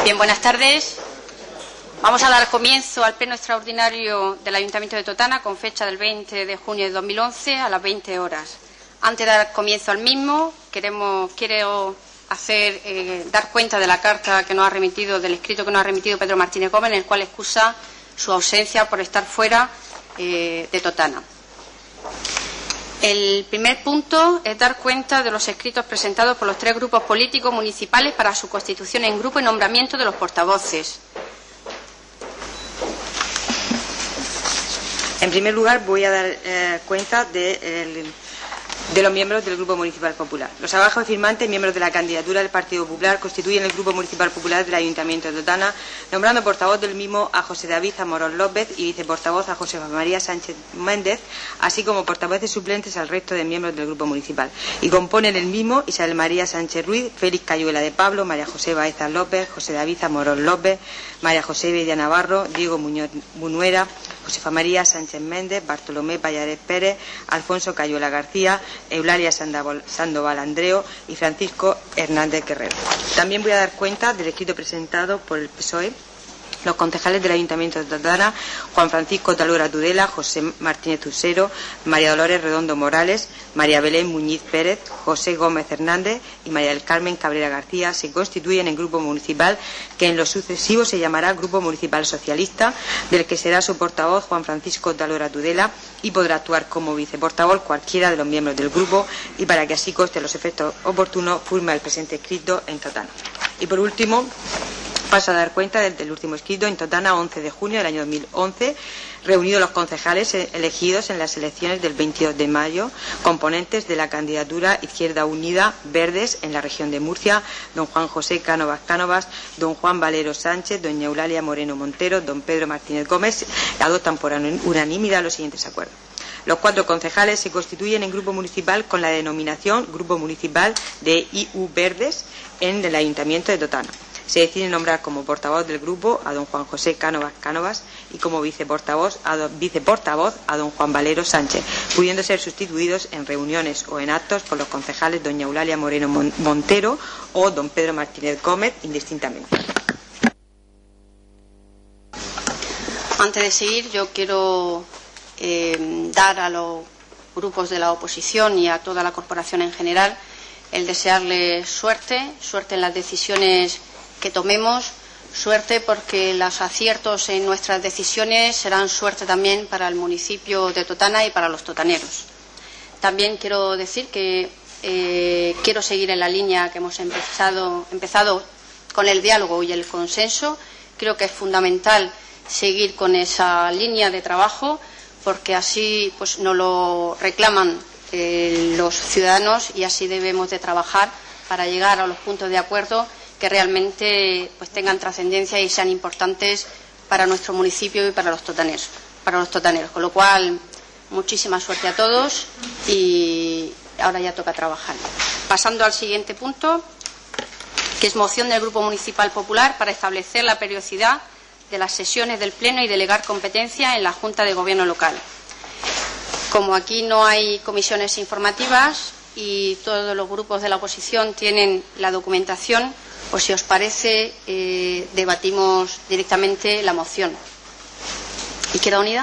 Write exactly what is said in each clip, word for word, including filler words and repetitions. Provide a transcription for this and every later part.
Bien, buenas tardes. Vamos a dar comienzo al pleno extraordinario del Ayuntamiento de Totana con fecha del veinte de junio de dos mil once a las veinte horas. Antes de dar comienzo al mismo, queremos, quiero hacer, eh, dar cuenta de la carta que nos ha remitido, del escrito que nos ha remitido Pedro Martínez Gómez, en el cual excusa su ausencia por estar fuera eh, de Totana. El primer punto es dar cuenta de los escritos presentados por los tres grupos políticos municipales para su constitución en grupo y nombramiento de los portavoces. En primer lugar, voy a dar eh, cuenta de, el, de los miembros del Grupo Municipal Popular. Los abajo firmantes, miembros de la candidatura del Partido Popular, constituyen el Grupo Municipal Popular del Ayuntamiento de Totana, nombrando portavoz del mismo a José David Amorós López y viceportavoz a Josefa María Sánchez Méndez, así como portavoces suplentes al resto de miembros del Grupo Municipal. Y componen el mismo Isabel María Sánchez Ruiz, Félix Cayuela de Pablo, María José Baeza López, José David Amorós López, María José Bedia Navarro, Diego Muñoz Bunuera, Josefa María Sánchez Méndez, Bartolomé Pallares Pérez, Alfonso Cayuela García, Eulalia Sandoval Andreo y Francisco Hernández Guerrero. También voy a dar cuenta del escrito presentado por el P S O E. Los concejales del Ayuntamiento de Totana: Juan Francisco Talora Tudela, José Martínez Usero, María Dolores Redondo Morales, María Belén Muñiz Pérez, José Gómez Hernández y María del Carmen Cabrera García se constituyen en grupo municipal que en lo sucesivo se llamará Grupo Municipal Socialista, del que será su portavoz Juan Francisco Talora Tudela y podrá actuar como viceportavoz cualquiera de los miembros del grupo, y para que así conste los efectos oportunos firma el presente escrito en Totana. Y por último, paso a dar cuenta del, del último escrito en Totana, once de junio del año dos mil once, reunidos los concejales elegidos en las elecciones del veintidós de mayo, componentes de la candidatura Izquierda Unida Verdes en la región de Murcia: don Juan José Cánovas Cánovas, don Juan Valero Sánchez, doña Eulalia Moreno Montero, don Pedro Martínez Gómez, adoptan por unanimidad los siguientes acuerdos. Los cuatro concejales se constituyen en grupo municipal con la denominación Grupo Municipal de I U Verdes en el Ayuntamiento de Totana. Se decide nombrar como portavoz del grupo a don Juan José Cánovas Cánovas y como viceportavoz a, do, viceportavoz a don Juan Valero Sánchez, pudiendo ser sustituidos en reuniones o en actos por los concejales doña Eulalia Moreno Montero o don Pedro Martínez Gómez, indistintamente. Antes de seguir, yo quiero eh, dar a los grupos de la oposición y a toda la corporación en general el desearle suerte, suerte en las decisiones que tomemos, suerte porque los aciertos en nuestras decisiones serán suerte también para el municipio de Totana y para los totaneros. También quiero decir que eh, quiero seguir en la línea que hemos empezado, empezado con el diálogo y el consenso. Creo que es fundamental seguir con esa línea de trabajo porque así pues nos lo reclaman eh, los ciudadanos y así debemos de trabajar para llegar a los puntos de acuerdo que realmente pues tengan trascendencia y sean importantes para nuestro municipio y para los totaneros, para los totaneros. Con lo cual, muchísima suerte a todos y ahora ya toca trabajar. Pasando al siguiente punto, que es moción del Grupo Municipal Popular para establecer la periodicidad de las sesiones del Pleno y delegar competencia en la Junta de Gobierno local. Como aquí no hay comisiones informativas y todos los grupos de la oposición tienen la documentación, pues si os parece, eh, debatimos directamente la moción. ¿Izquierda Unida?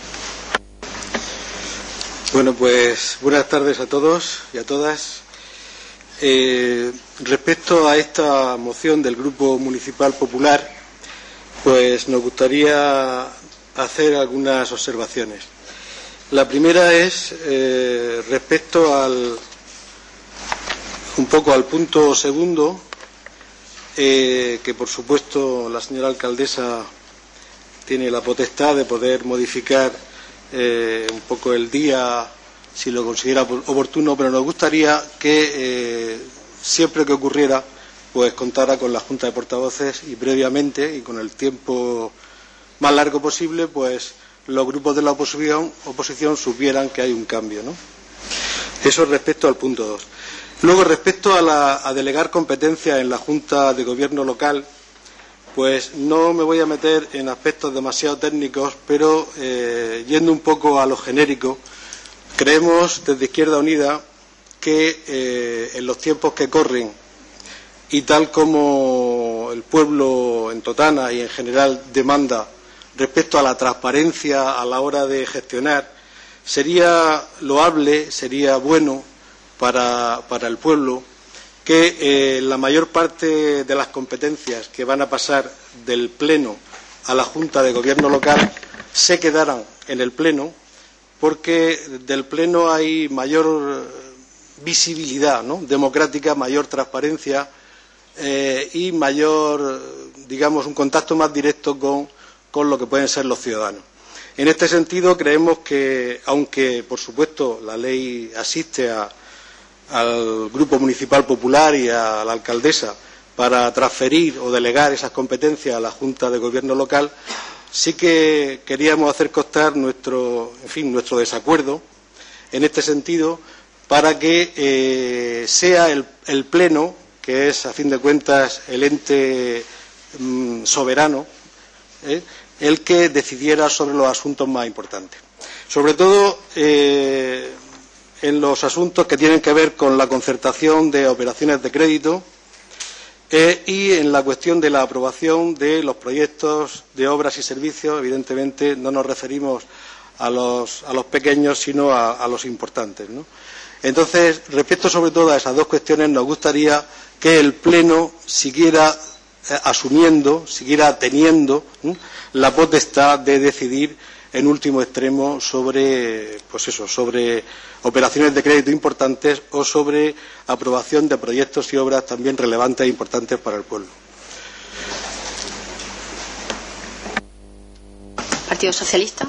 Bueno, pues buenas tardes a todos y a todas. Eh, respecto a esta moción del Grupo Municipal Popular, pues nos gustaría hacer algunas observaciones. La primera es eh, respecto al un poco al punto segundo, Eh, que por supuesto la señora alcaldesa tiene la potestad de poder modificar eh, un poco el día si lo considera oportuno, pero nos gustaría que eh, siempre que ocurriera pues contara con la Junta de Portavoces y previamente y con el tiempo más largo posible pues los grupos de la oposición, oposición supieran que hay un cambio, ¿no? Eso respecto al punto dos. Luego, respecto a, la, a delegar competencia en la Junta de Gobierno local, pues no me voy a meter en aspectos demasiado técnicos, pero eh, yendo un poco a lo genérico, creemos desde Izquierda Unida que eh, en los tiempos que corren y tal como como el pueblo en Totana y en general demanda respecto a la transparencia a la hora de gestionar, sería loable, sería bueno para, para el pueblo que eh, la mayor parte de las competencias que van a pasar del Pleno a la Junta de Gobierno local se quedaran en el Pleno, porque del Pleno hay mayor visibilidad, ¿no?, democrática, mayor transparencia eh, y mayor, digamos, un contacto más directo con, con lo que pueden ser los ciudadanos. En este sentido, creemos que, aunque, por supuesto, la ley asiste a, al Grupo Municipal Popular y a la alcaldesa para transferir o delegar esas competencias a la Junta de Gobierno local, sí que queríamos hacer constar nuestro, en fin, nuestro desacuerdo en este sentido, para que eh, sea el, el Pleno, que es, a fin de cuentas, el ente mm, soberano, eh, el que decidiera sobre los asuntos más importantes. Sobre todo eh, en los asuntos que tienen que ver con la concertación de operaciones de crédito eh, y en la cuestión de la aprobación de los proyectos de obras y servicios. Evidentemente no nos referimos a los, a los pequeños, sino a, a los importantes, ¿no? Entonces, respecto sobre todo a esas dos cuestiones, nos gustaría que el Pleno siguiera eh, asumiendo, siguiera teniendo ¿eh? la potestad de decidir en último extremo sobre, pues eso, sobre operaciones de crédito importantes o sobre aprobación de proyectos y obras también relevantes e importantes para el pueblo. Partido Socialista.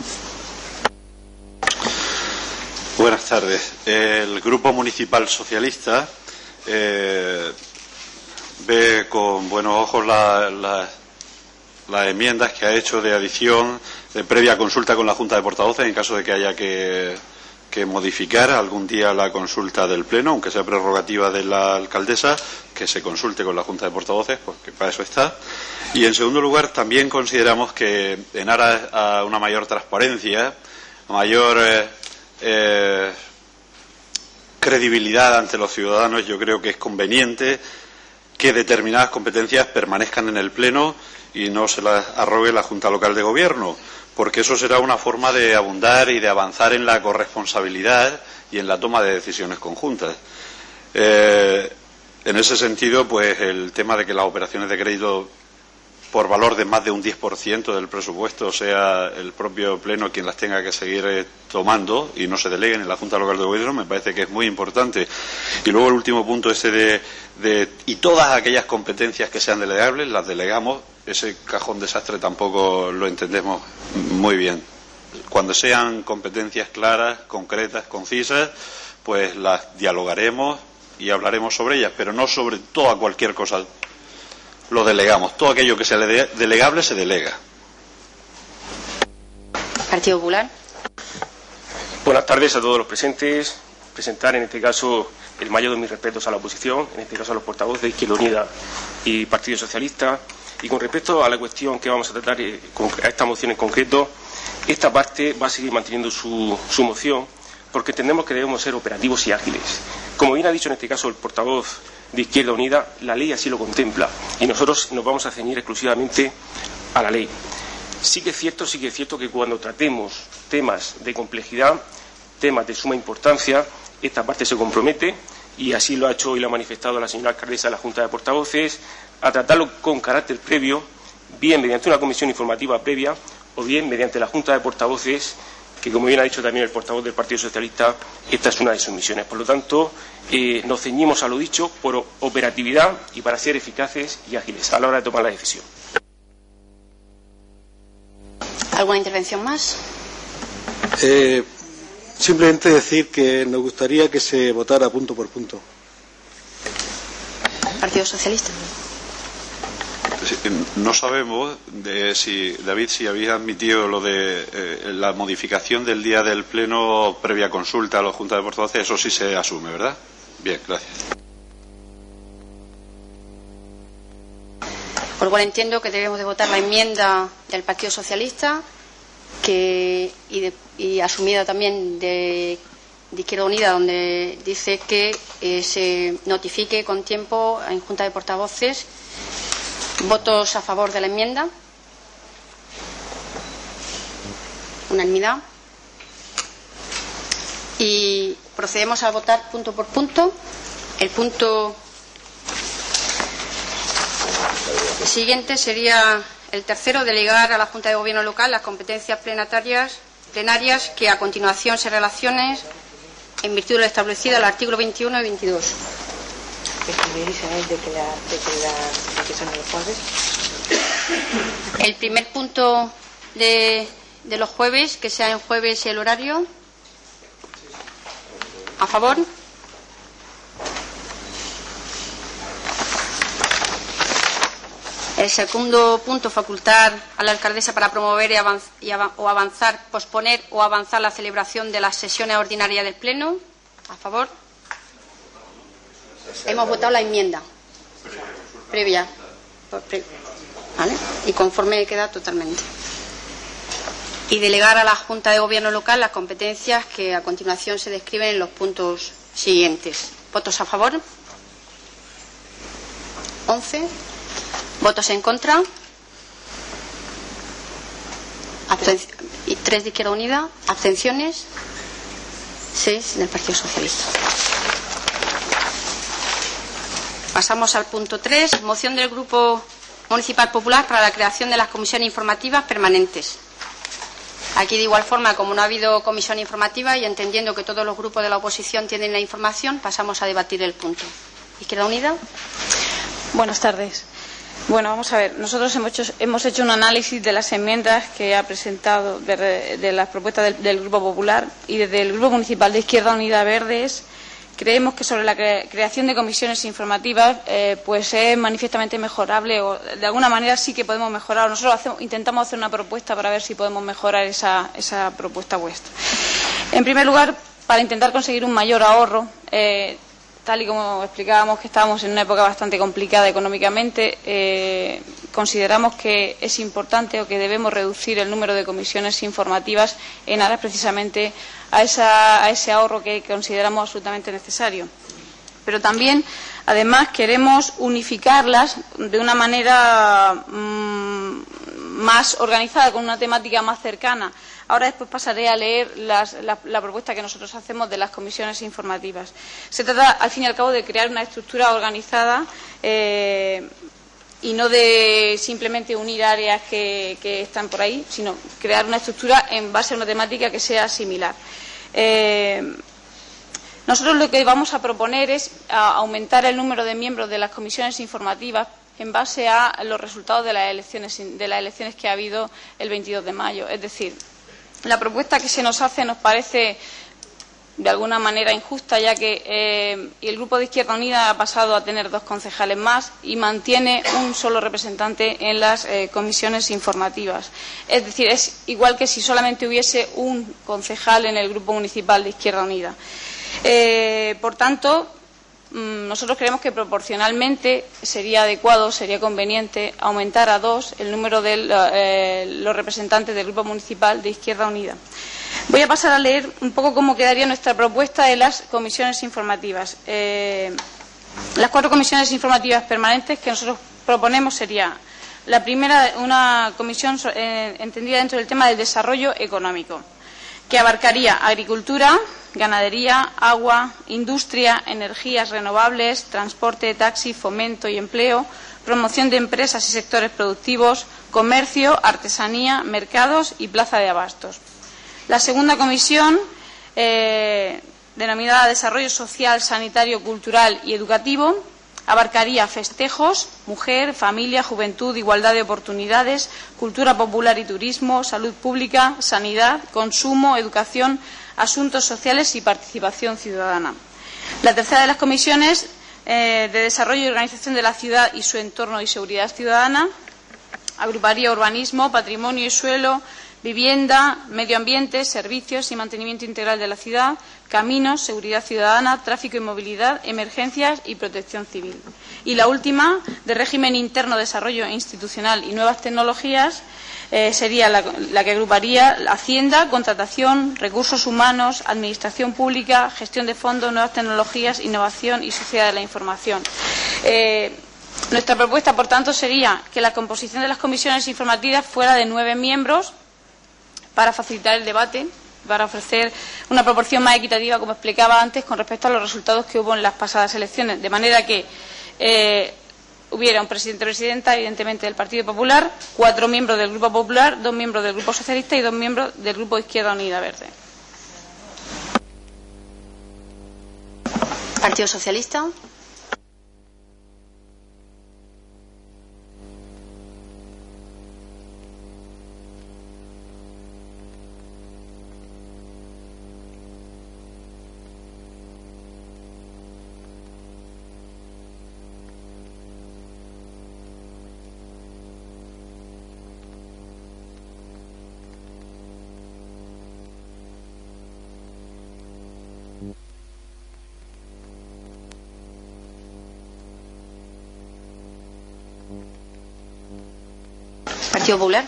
Buenas tardes. El Grupo Municipal Socialista eh, ve con buenos ojos las la, la enmiendas que ha hecho de adición de previa consulta con la Junta de Portavoces en caso de que haya que, que modificar algún día la consulta del Pleno, aunque sea prerrogativa de la alcaldesa, que se consulte con la Junta de Portavoces, porque para eso está. Y en segundo lugar, también consideramos que en aras a una mayor transparencia, mayor eh, Eh, credibilidad ante los ciudadanos, yo creo que es conveniente que determinadas competencias permanezcan en el Pleno y no se las arrogue la Junta Local de Gobierno, porque eso será una forma de abundar y de avanzar en la corresponsabilidad y en la toma de decisiones conjuntas. Eh, en ese sentido, pues el tema de que las operaciones de crédito por valor de más de un diez por ciento del presupuesto sea el propio Pleno quien las tenga que seguir eh, tomando y no se deleguen en la Junta Local de Gobierno, me parece que es muy importante. Y luego el último punto ese de, de y todas aquellas competencias que sean delegables las delegamos. Ese cajón desastre tampoco lo entendemos muy bien. Cuando sean competencias claras, concretas, concisas, pues las dialogaremos y hablaremos sobre ellas, pero no sobre toda cualquier cosa lo delegamos. Todo aquello que sea delegable se delega. Partido Popular. Buenas tardes a todos los presentes. Presentar en este caso el mayor de mis respetos a la oposición, en este caso a los portavoces de Izquierda Unida y Partido Socialista. Y con respecto a la cuestión que vamos a tratar, eh, a esta moción en concreto, esta parte va a seguir manteniendo su, su moción, porque entendemos que debemos ser operativos y ágiles. Como bien ha dicho en este caso el portavoz de Izquierda Unida, la ley así lo contempla y nosotros nos vamos a ceñir exclusivamente a la ley. Sí que es cierto, sí que es cierto que cuando tratemos temas de complejidad, temas de suma importancia, esta parte se compromete, y así lo ha hecho y lo ha manifestado la señora alcaldesa de la Junta de Portavoces, a tratarlo con carácter previo, bien mediante una comisión informativa previa o bien mediante la Junta de Portavoces, que como bien ha dicho también el portavoz del Partido Socialista, esta es una de sus misiones. Por lo tanto, eh, nos ceñimos a lo dicho por operatividad y para ser eficaces y ágiles a la hora de tomar la decisión. ¿Alguna intervención más? Eh, simplemente decir que nos gustaría que se votara punto por punto. Partido Socialista. No sabemos de si David si había admitido lo de eh, la modificación del día del Pleno previa consulta a la Junta de Portavoces. Eso sí se asume, ¿verdad? Bien, gracias. Por lo cual entiendo que debemos de votar la enmienda del Partido Socialista que y, de, y asumida también de, de Izquierda Unida, donde dice que eh, se notifique con tiempo en Junta de Portavoces ¿Votos a favor de la enmienda? Unanimidad. Y procedemos a votar punto por punto. El punto siguiente sería el tercero, delegar a la Junta de Gobierno local las competencias plenarias, plenarias que a continuación se relacionen en virtud de lo establecido en el artículo veintiuno y veintidós. El primer punto de, de los jueves, que sea en jueves el horario. ¿A favor? El segundo punto, facultar a la alcaldesa para promover y avanz, y av o avanzar, posponer o avanzar la celebración de las sesiones ordinarias del Pleno. ¿A favor? Hemos votado la enmienda previa. Pre ¿Vale? Y conforme queda totalmente. Y delegar a la Junta de Gobierno local las competencias que a continuación se describen en los puntos siguientes. ¿Votos a favor? once. ¿Votos en contra? Absten y tres de Izquierda Unida. ¿Abstenciones? seis del Partido Socialista. Pasamos al punto tres. Moción del Grupo Municipal Popular para la creación de las comisiones informativas permanentes. Aquí, de igual forma, como no ha habido comisión informativa y entendiendo que todos los grupos de la oposición tienen la información, pasamos a debatir el punto. Izquierda Unida. Buenas tardes. Bueno, vamos a ver. Nosotros hemos hecho, hemos hecho un análisis de las enmiendas que ha presentado, de, de las propuestas del, del Grupo Popular, y desde el Grupo Municipal de Izquierda Unida Verdes creemos que sobre la cre creación de comisiones informativas eh, pues es manifiestamente mejorable, o de alguna manera sí que podemos mejorar. Nosotros hacemos, intentamos hacer una propuesta para ver si podemos mejorar esa, esa propuesta vuestra. En primer lugar, para intentar conseguir un mayor ahorro, eh, tal y como explicábamos que estábamos en una época bastante complicada económicamente, eh, consideramos que es importante o que debemos reducir el número de comisiones informativas en aras precisamente a, esa, a ese ahorro que consideramos absolutamente necesario. Pero también, además, queremos unificarlas de una manera mmm, más organizada, con una temática más cercana. Ahora después pasaré a leer las, la, la propuesta que nosotros hacemos de las comisiones informativas. Se trata, al fin y al cabo, de crear una estructura organizada eh, y no de simplemente unir áreas que, que están por ahí, sino crear una estructura en base a una temática que sea similar. Eh, nosotros lo que vamos a proponer es a aumentar el número de miembros de las comisiones informativas en base a los resultados de las elecciones, de las elecciones que ha habido el veintidós de mayo. Es decir, la propuesta que se nos hace nos parece de alguna manera injusta, ya que eh, el Grupo de Izquierda Unida ha pasado a tener dos concejales más y mantiene un solo representante en las eh, comisiones informativas. Es decir, es igual que si solamente hubiese un concejal en el Grupo Municipal de Izquierda Unida. Eh, por tanto, nosotros creemos que proporcionalmente sería adecuado, sería conveniente aumentar a dos el número de eh, los representantes del Grupo Municipal de Izquierda Unida. Voy a pasar a leer un poco cómo quedaría nuestra propuesta de las comisiones informativas. Eh, las cuatro comisiones informativas permanentes que nosotros proponemos sería la primera, una comisión eh, entendida dentro del tema del desarrollo económico, que abarcaría agricultura, ganadería, agua, industria, energías renovables, transporte, taxi, fomento y empleo, promoción de empresas y sectores productivos, comercio, artesanía, mercados y plaza de abastos. La segunda comisión, eh, denominada Desarrollo Social, Sanitario, Cultural y Educativo, abarcaría festejos, mujer, familia, juventud, igualdad de oportunidades, cultura popular y turismo, salud pública, sanidad, consumo, educación, asuntos sociales y participación ciudadana. La tercera de las comisiones, eh, de desarrollo y organización de la ciudad y su entorno y seguridad ciudadana, agruparía urbanismo, patrimonio y suelo, vivienda, medio ambiente, servicios y mantenimiento integral de la ciudad, caminos, seguridad ciudadana, tráfico y movilidad, emergencias y protección civil. Y la última, de régimen interno, desarrollo institucional y nuevas tecnologías, eh, sería la, la que agruparía la Hacienda, contratación, recursos humanos, administración pública, gestión de fondos, nuevas tecnologías, innovación y sociedad de la información. Eh, Nuestra propuesta, por tanto, sería que la composición de las comisiones informativas fuera de nueve miembros para facilitar el debate, para ofrecer una proporción más equitativa, como explicaba antes, con respecto a los resultados que hubo en las pasadas elecciones, de manera que eh, hubiera un presidente o presidenta, evidentemente, del Partido Popular, cuatro miembros del Grupo Popular, dos miembros del Grupo Socialista y dos miembros del Grupo Izquierda Unida Verde. Partido Socialista. Partido Popular.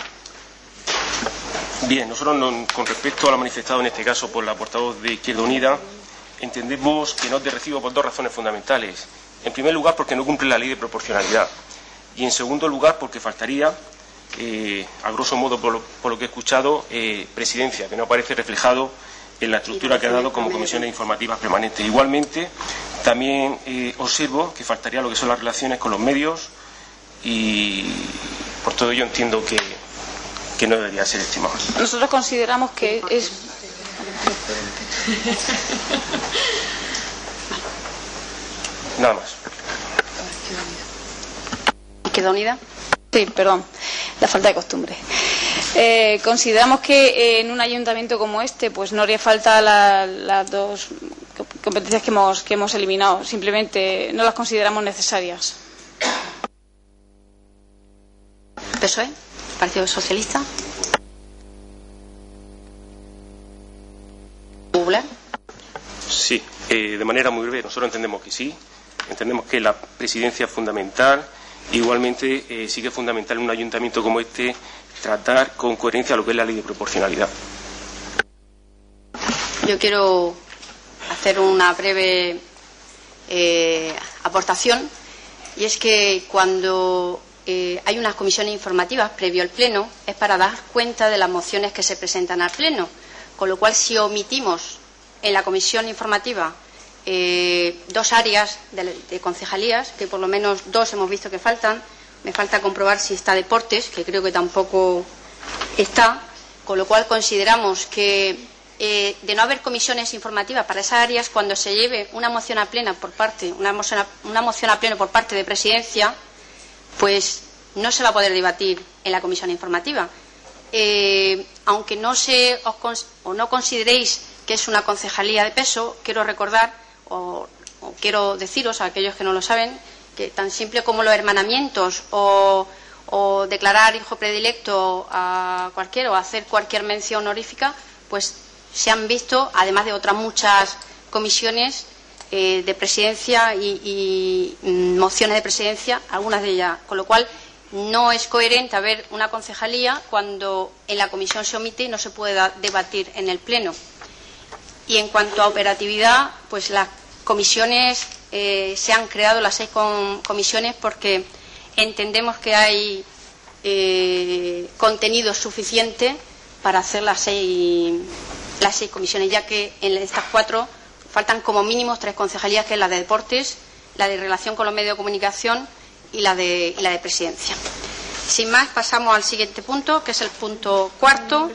Bien, nosotros no, con respecto a lo manifestado en este caso por la portavoz de Izquierda Unida, entendemos que no es de recibo por dos razones fundamentales. En primer lugar, porque no cumple la ley de proporcionalidad. Y en segundo lugar, porque faltaría, eh, a grosso modo, por lo, por lo que he escuchado, eh, presidencia, que no aparece reflejado en la estructura que ha dado como comisiones informativas permanentes. Igualmente, también eh, observo que faltaría lo que son las relaciones con los medios y por todo ello entiendo que, que no debería ser estimado. Nosotros consideramos que es... Nada más. ¿Izquierda Unida? Sí, perdón, la falta de costumbre. Eh, consideramos que eh, en un ayuntamiento como este pues no haría falta la, las dos competencias que hemos, que hemos eliminado. Simplemente no las consideramos necesarias. P S O E, Partido Socialista. Popular. Sí, eh, de manera muy breve. Nosotros entendemos que sí. Entendemos que la presidencia es fundamental. Igualmente, eh, sí que es fundamental en un ayuntamiento como este tratar con coherencia lo que es la ley de proporcionalidad. Yo quiero hacer una breve eh, aportación, y es que cuando eh, hay unas comisiones informativas previo al Pleno es para dar cuenta de las mociones que se presentan al Pleno, con lo cual si omitimos en la comisión informativa eh, dos áreas de, de concejalías, que por lo menos dos hemos visto que faltan, me falta comprobar si está deportes, que creo que tampoco está, con lo cual consideramos que eh, de no haber comisiones informativas para esas áreas, cuando se lleve una moción a plena por parte, una moción a, una moción a pleno por parte de Presidencia, pues no se va a poder debatir en la comisión informativa. Eh, aunque no se os, o no consideréis que es una concejalía de peso, quiero recordar o, o quiero deciros a aquellos que no lo saben que tan simple como los hermanamientos o, o declarar hijo predilecto a cualquiera o hacer cualquier mención honorífica, pues se han visto, además de otras muchas comisiones eh, de presidencia y, y mm, mociones de presidencia, algunas de ellas, con lo cual no es coherente haber una concejalía cuando en la comisión se omite y no se pueda debatir en el Pleno. Y en cuanto a operatividad, pues las comisiones eh, se han creado, las seis com comisiones, porque entendemos que hay eh, contenido suficiente para hacer las seis, las seis comisiones, ya que en estas cuatro faltan como mínimo tres concejalías, que es la de deportes, la de relación con los medios de comunicación y la de, y la de presidencia. Sin más, pasamos al siguiente punto, que es el punto cuarto.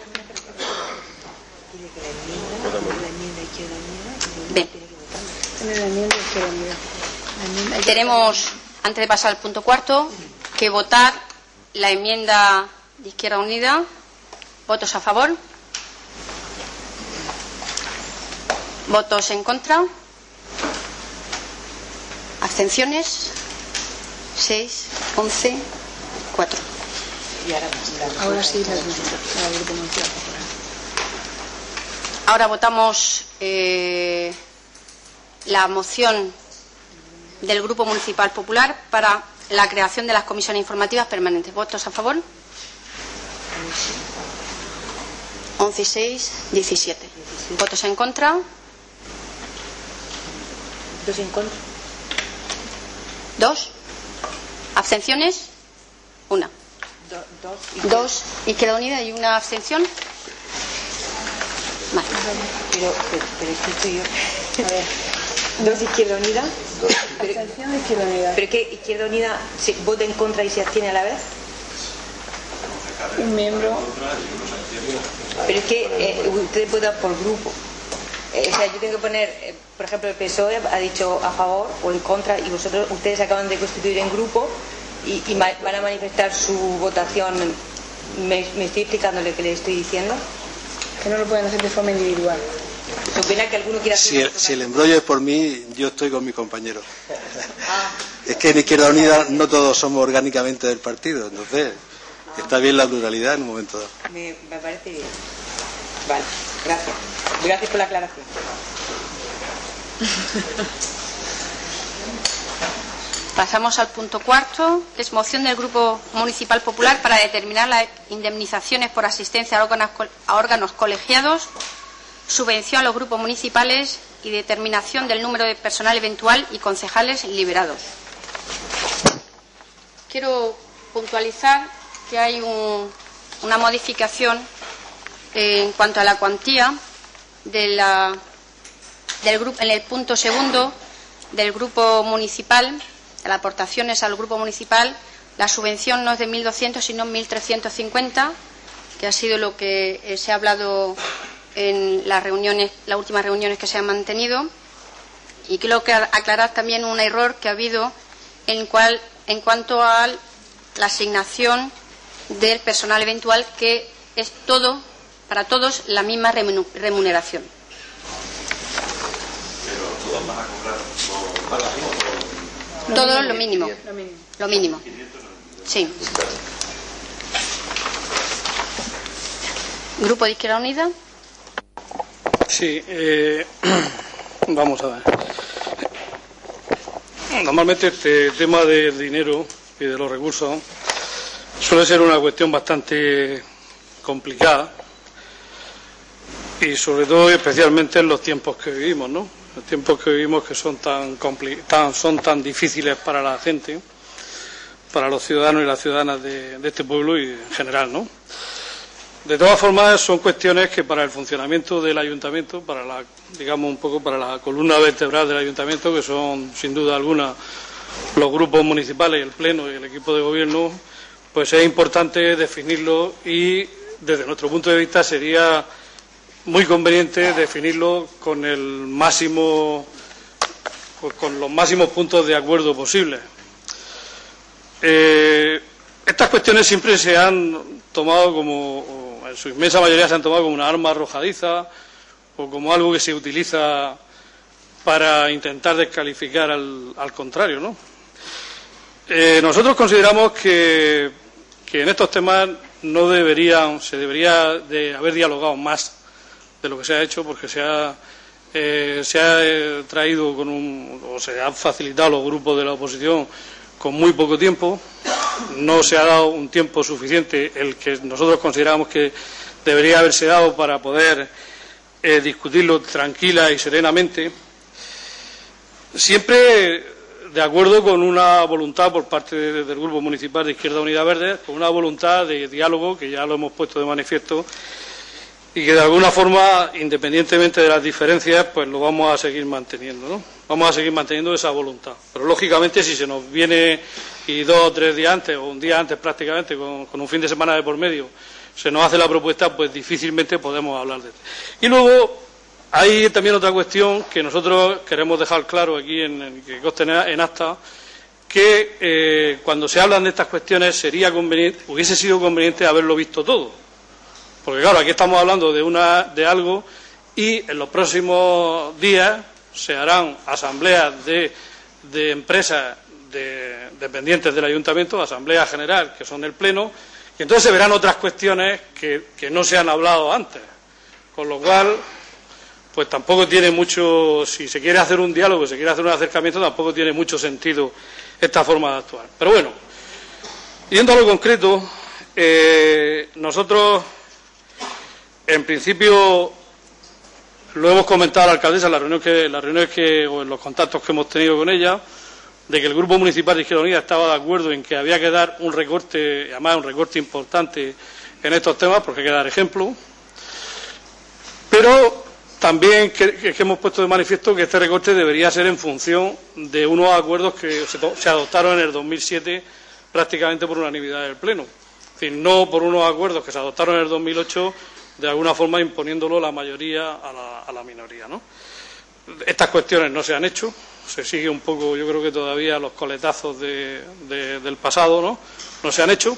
Bien. Tenemos, antes de pasar al punto cuarto, que votar la enmienda de Izquierda Unida. ¿Votos a favor? ¿Votos en contra? ¿Abstenciones? seis, once, cuatro. Ahora sí, la, la Grupo Municipal Popular. Ahora votamos eh, la moción del Grupo Municipal Popular para la creación de las comisiones informativas permanentes. ¿Votos a favor? once y seis, diecisiete. ¿Votos en contra? Dos en contra. ¿Dos? ¿Abstenciones? Una. Do, dos, Dos. Izquierda Unida y una abstención. Vale. Pero, pero, pero es que estoy yo. A ver. Dos Izquierda Unida. Pero, Abstención de Izquierda Unida. pero que Izquierda Unida se vota en contra y se abstiene a la vez. Un miembro. Pero es que eh, usted puede dar por grupo. Eh, o sea, yo tengo que poner, eh, por ejemplo, el P S O E ha dicho a favor o en contra y vosotros, ustedes acaban de constituir en grupo y, y ma van a manifestar su votación. ¿Me, me estoy explicando lo que le estoy diciendo? Que no lo pueden hacer de forma individual. ¿Se pena que alguno quiera hacer Si el, si el embrollo es por mí, yo estoy con mi compañero. Ah. Es que en Izquierda Unida no todos somos orgánicamente del partido, entonces ah. está bien la pluralidad en un momento dado. Me, me parece bien. Vale, gracias. Gracias por la aclaración. Pasamos al punto cuarto, que es moción del Grupo Municipal Popular para determinar las indemnizaciones por asistencia a órganos, a órganos colegiados, subvención a los grupos municipales y determinación del número de personal eventual y concejales liberados. Quiero puntualizar que hay un, una modificación en cuanto a la cuantía de la, del grupo, en el punto segundo del grupo municipal, de las aportaciones al grupo municipal. La subvención no es de mil doscientos sino mil trescientos cincuenta, que ha sido lo que eh, se ha hablado en las reuniones, las últimas reuniones que se han mantenido. Y quiero aclarar también un error que ha habido en, cual, en cuanto a la asignación del personal eventual, que es todo, para todos, la misma remuneración. Pero todos van a cobrar lo, todo lo mínimo. Lo mínimo. Lo mínimo. Sí. Grupo de Izquierda Unida. Sí, eh, vamos a ver. Normalmente este tema del dinero y de los recursos suele ser una cuestión bastante complicada y sobre todo y especialmente en los tiempos que vivimos, ¿no? Los tiempos que vivimos que son tan, tan, son tan difíciles para la gente, para los ciudadanos y las ciudadanas de, de este pueblo y en general, ¿no? De todas formas, son cuestiones que para el funcionamiento del ayuntamiento, para la, digamos un poco para la columna vertebral del ayuntamiento, que son sin duda alguna los grupos municipales, el pleno y el equipo de gobierno, pues es importante definirlo y desde nuestro punto de vista sería muy conveniente definirlo con el máximo, pues con los máximos puntos de acuerdo posibles. Eh, estas cuestiones siempre se han tomado como, en su inmensa mayoría se han tomado como una arma arrojadiza o como algo que se utiliza para intentar descalificar al, al contrario, ¿no? Eh, nosotros consideramos que, que en estos temas no deberían, se debería de haber dialogado más de lo que se ha hecho, porque se ha, eh, se ha eh, traído con un, o se han facilitado los grupos de la oposición con muy poco tiempo. No se ha dado un tiempo suficiente, el que nosotros consideramos que debería haberse dado para poder eh, discutirlo tranquila y serenamente, siempre de acuerdo con una voluntad por parte de, del Grupo Municipal de Izquierda Unida Verde, con una voluntad de diálogo que ya lo hemos puesto de manifiesto y que de alguna forma, independientemente de las diferencias, pues lo vamos a seguir manteniendo, ¿no? Vamos a seguir manteniendo esa voluntad. Pero lógicamente, si se nos viene y dos o tres días antes, o un día antes prácticamente, con, con un fin de semana de por medio, se nos hace la propuesta, pues difícilmente podemos hablar de esto. Y luego hay también otra cuestión que nosotros queremos dejar claro aquí, en, en que conste en acta, que eh, cuando se hablan de estas cuestiones sería conveniente, hubiese sido conveniente haberlo visto todo. Porque claro, aquí estamos hablando de, una, de algo y en los próximos días se harán asambleas de, de empresas de, dependientes del ayuntamiento, asamblea general, que son el pleno, y entonces se verán otras cuestiones que, que no se han hablado antes. Con lo cual, pues tampoco tiene mucho, si se quiere hacer un diálogo, si se quiere hacer un acercamiento, tampoco tiene mucho sentido esta forma de actuar. Pero bueno, yendo a lo concreto, eh, nosotros, en principio, lo hemos comentado a la alcaldesa en las reuniones que, las reuniones que, o en los contactos que hemos tenido con ella, de que el Grupo Municipal de Izquierda Unida estaba de acuerdo en que había que dar un recorte, además un recorte importante en estos temas, porque hay que dar ejemplo, pero también que, que hemos puesto de manifiesto que este recorte debería ser en función de unos acuerdos que se, se adoptaron en el dos mil siete prácticamente por unanimidad del Pleno. Es decir, no por unos acuerdos que se adoptaron en el dos mil ocho, de alguna forma imponiéndolo la mayoría a la, a la minoría, ¿no? Estas cuestiones no se han hecho, se sigue un poco, yo creo que todavía los coletazos de, de, del pasado, ¿no? No se han hecho.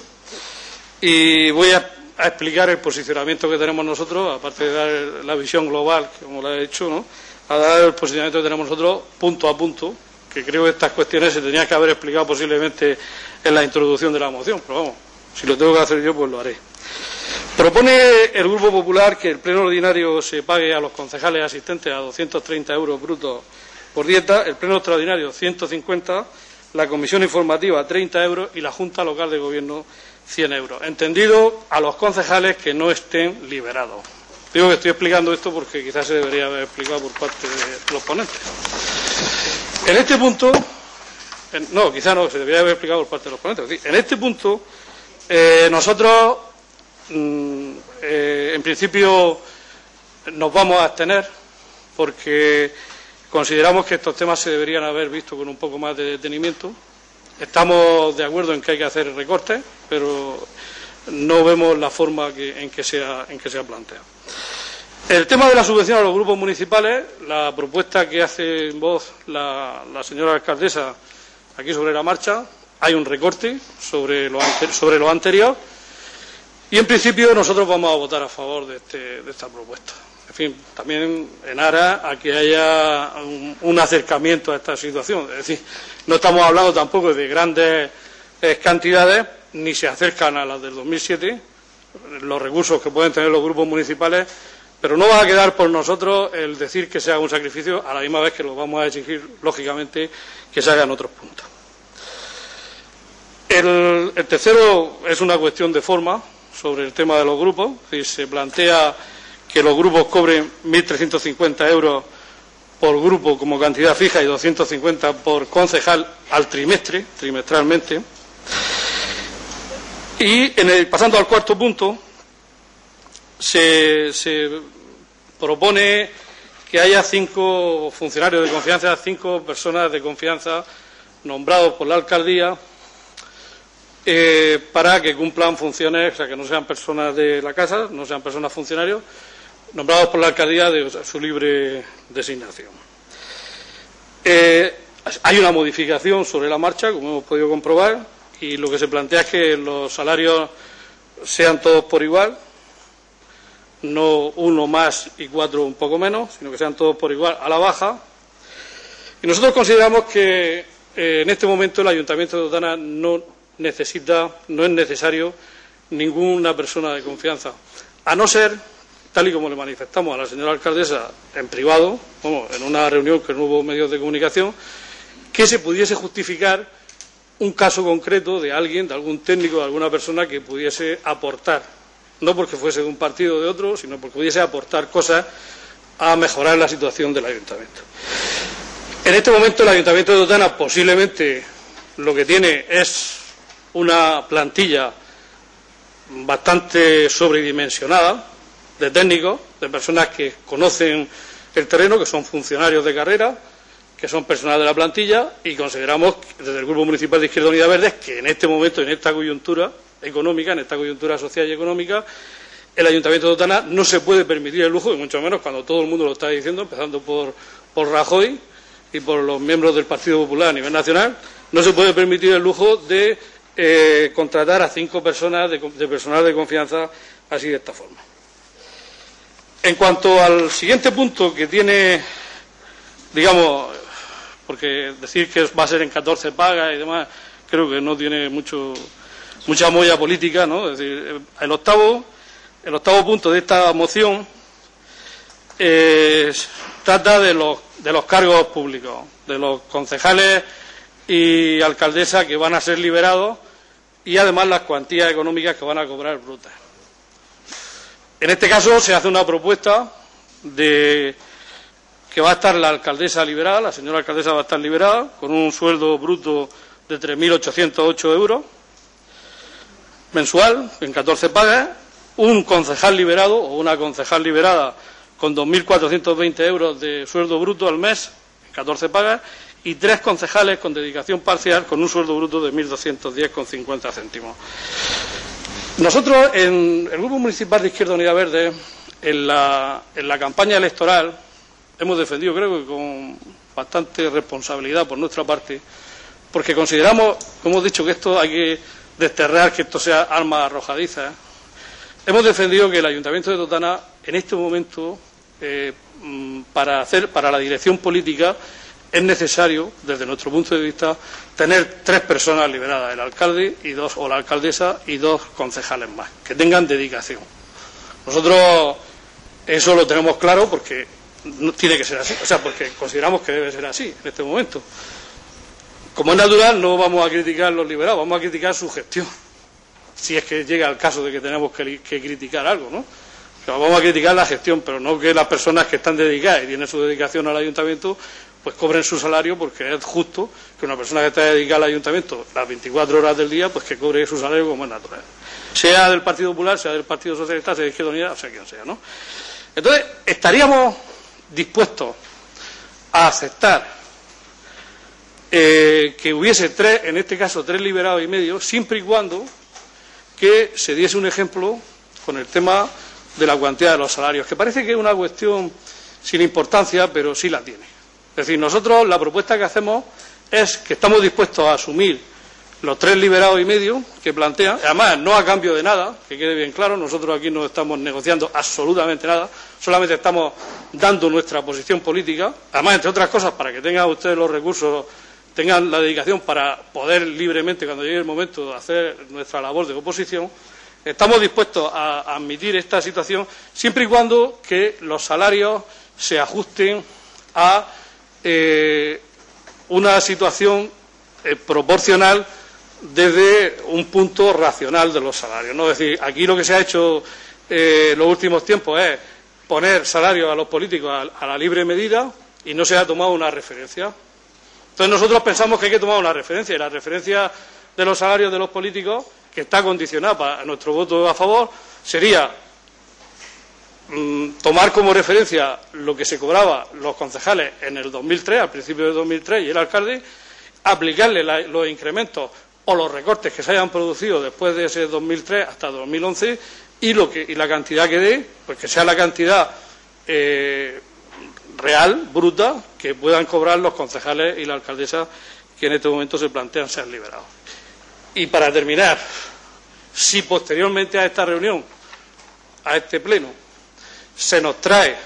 Y voy a a explicar el posicionamiento que tenemos nosotros, aparte de dar la visión global, como la he hecho, ¿no? A dar el posicionamiento que tenemos nosotros punto a punto, que creo que estas cuestiones se tenían que haber explicado posiblemente en la introducción de la moción, pero vamos, si lo tengo que hacer yo, pues lo haré. Propone el Grupo Popular que el pleno ordinario se pague a los concejales asistentes a doscientos treinta euros brutos por dieta, el pleno extraordinario ciento cincuenta, la comisión informativa treinta euros y la Junta Local de Gobierno cien euros, entendido a los concejales que no estén liberados. Digo que estoy explicando esto porque quizás se debería haber explicado por parte de los ponentes. En este punto, en, no, quizás no, se debería haber explicado por parte de los ponentes. En este punto, eh, nosotros, mm, eh, en principio, nos vamos a abstener porque consideramos que estos temas se deberían haber visto con un poco más de detenimiento. Estamos de acuerdo en que hay que hacer recortes, pero no vemos la forma que, en, que sea, en que se ha planteado. El tema de la subvención a los grupos municipales, la propuesta que hace en voz la, la señora alcaldesa aquí sobre la marcha, hay un recorte sobre lo, ante, sobre lo anterior y en principio nosotros vamos a votar a favor de, este, de esta propuesta. En fin, también en aras a que haya un, un acercamiento a esta situación. Es decir, no estamos hablando tampoco de grandes eh, cantidades, ni se acercan a las del dos mil siete, los recursos que pueden tener los grupos municipales, pero no va a quedar por nosotros el decir que se haga un sacrificio, a la misma vez que lo vamos a exigir, lógicamente, que se hagan otros puntos. El, el tercero es una cuestión de forma sobre el tema de los grupos, es decir, se plantea que los grupos cobren mil trescientos cincuenta euros por grupo como cantidad fija y doscientos cincuenta por concejal al trimestre, trimestralmente. Y en el, pasando al cuarto punto, se, se propone que haya cinco funcionarios de confianza, cinco personas de confianza nombrados por la alcaldía eh, para que cumplan funciones, o sea, que no sean personas de la casa, no sean personas funcionarios, nombrados por la alcaldía de su libre designación. Eh, hay una modificación sobre la marcha, como hemos podido comprobar, y lo que se plantea es que los salarios sean todos por igual, no uno más y cuatro un poco menos, sino que sean todos por igual a la baja. Y nosotros consideramos que eh, en este momento el Ayuntamiento de Totana no necesita, no es necesario ninguna persona de confianza, a no ser, tal y como le manifestamos a la señora alcaldesa en privado, bueno, en una reunión que no hubo medios de comunicación, que se pudiese justificar un caso concreto de alguien, de algún técnico, de alguna persona que pudiese aportar, no porque fuese de un partido o de otro, sino porque pudiese aportar cosas a mejorar la situación del ayuntamiento. En este momento el Ayuntamiento de Totana posiblemente lo que tiene es una plantilla bastante sobredimensionada de técnicos, de personas que conocen el terreno, que son funcionarios de carrera, que son personal de la plantilla, y consideramos desde el Grupo Municipal de Izquierda Unida Verdes que en este momento, en esta coyuntura económica, en esta coyuntura social y económica, el Ayuntamiento de Totana no se puede permitir el lujo, y mucho menos cuando todo el mundo lo está diciendo, empezando por, por Rajoy y por los miembros del Partido Popular a nivel nacional, no se puede permitir el lujo de eh, contratar a cinco personas de, de personal de confianza así de esta forma. En cuanto al siguiente punto que tiene, digamos, porque decir que va a ser en catorce pagas y demás, creo que no tiene mucho, mucha molla política, ¿no? Es decir, el octavo, el octavo punto de esta moción eh, trata de los, de los cargos públicos, de los concejales y alcaldesas que van a ser liberados y además las cuantías económicas que van a cobrar brutas. En este caso se hace una propuesta de que va a estar la alcaldesa liberada, la señora alcaldesa va a estar liberada, con un sueldo bruto de tres mil ochocientos ocho euros mensual, en catorce pagas, un concejal liberado o una concejal liberada con dos mil cuatrocientos veinte euros de sueldo bruto al mes, en catorce pagas, y tres concejales con dedicación parcial con un sueldo bruto de mil doscientos diez con cincuenta céntimos. Nosotros, en el Grupo Municipal de Izquierda Unida Verde, en la, en la campaña electoral, hemos defendido, creo que con bastante responsabilidad por nuestra parte, porque consideramos, como hemos dicho, que esto hay que desterrar, que esto sea arma arrojadiza. Hemos defendido que el Ayuntamiento de Totana, en este momento, eh, para hacer, para la dirección política, es necesario, desde nuestro punto de vista, tener tres personas liberadas, el alcalde y dos, o la alcaldesa y dos concejales más, que tengan dedicación. Nosotros eso lo tenemos claro porque no tiene que ser así, o sea, porque consideramos que debe ser así en este momento. Como es natural, no vamos a criticar los liberados, vamos a criticar su gestión, si es que llega el caso de que tenemos que, que criticar algo, ¿no? O sea, vamos a criticar la gestión, pero no que las personas que están dedicadas y tienen su dedicación al ayuntamiento pues cobren su salario, porque es justo que una persona que está dedicada al ayuntamiento las veinticuatro horas del día, pues que cobre su salario como es natural. Sea del Partido Popular, sea del Partido Socialista, sea de Izquierda Unida, o sea quien sea, ¿no? Entonces, estaríamos dispuestos a aceptar eh, que hubiese tres, en este caso tres liberados y medio, siempre y cuando que se diese un ejemplo con el tema de la cuantía de los salarios, que parece que es una cuestión sin importancia, pero sí la tiene. Es decir, nosotros la propuesta que hacemos es que estamos dispuestos a asumir los tres liberados y medio que plantean, además no a cambio de nada, que quede bien claro, nosotros aquí no estamos negociando absolutamente nada, solamente estamos dando nuestra posición política, además, entre otras cosas, para que tengan ustedes los recursos, tengan la dedicación para poder libremente, cuando llegue el momento, de hacer nuestra labor de oposición. Estamos dispuestos a admitir esta situación siempre y cuando que los salarios se ajusten a eh, una situación eh, proporcional desde un punto racional de los salarios, ¿no? Es decir, aquí lo que se ha hecho eh, en los últimos tiempos es poner salarios a los políticos a, a la libre medida y no se ha tomado una referencia. Entonces nosotros pensamos que hay que tomar una referencia, y la referencia de los salarios de los políticos, que está condicionada para nuestro voto a favor, sería mmm, tomar como referencia lo que se cobraba los concejales en el dos mil tres, al principio del dos mil tres, y el alcalde, aplicarle la, los incrementos o los recortes que se hayan producido después de ese dos mil tres hasta dos mil once, y, lo que, y la cantidad que dé, pues que sea la cantidad eh, real, bruta, que puedan cobrar los concejales y la alcaldesa que en este momento se plantean ser liberados. Y para terminar, si posteriormente a esta reunión, a este pleno, se nos trae,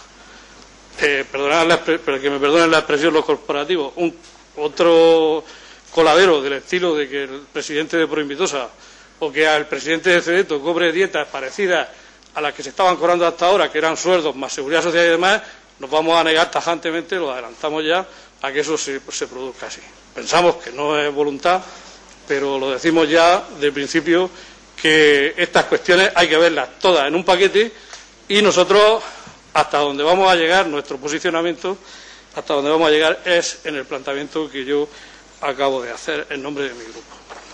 eh, perdonad la, pero que me perdonen la expresión los corporativos, un, otro coladero del estilo de que el presidente de Proinvitosa o que al presidente de Cedeto cobre dietas parecidas a las que se estaban cobrando hasta ahora, que eran sueldos más seguridad social y demás, nos vamos a negar tajantemente, lo adelantamos ya, a que eso se, se produzca así. Pensamos que no es voluntad, pero lo decimos ya de principio, que estas cuestiones hay que verlas todas en un paquete, y nosotros, hasta donde vamos a llegar, nuestro posicionamiento, hasta donde vamos a llegar es en el planteamiento que yo acabo de hacer en nombre de mi grupo.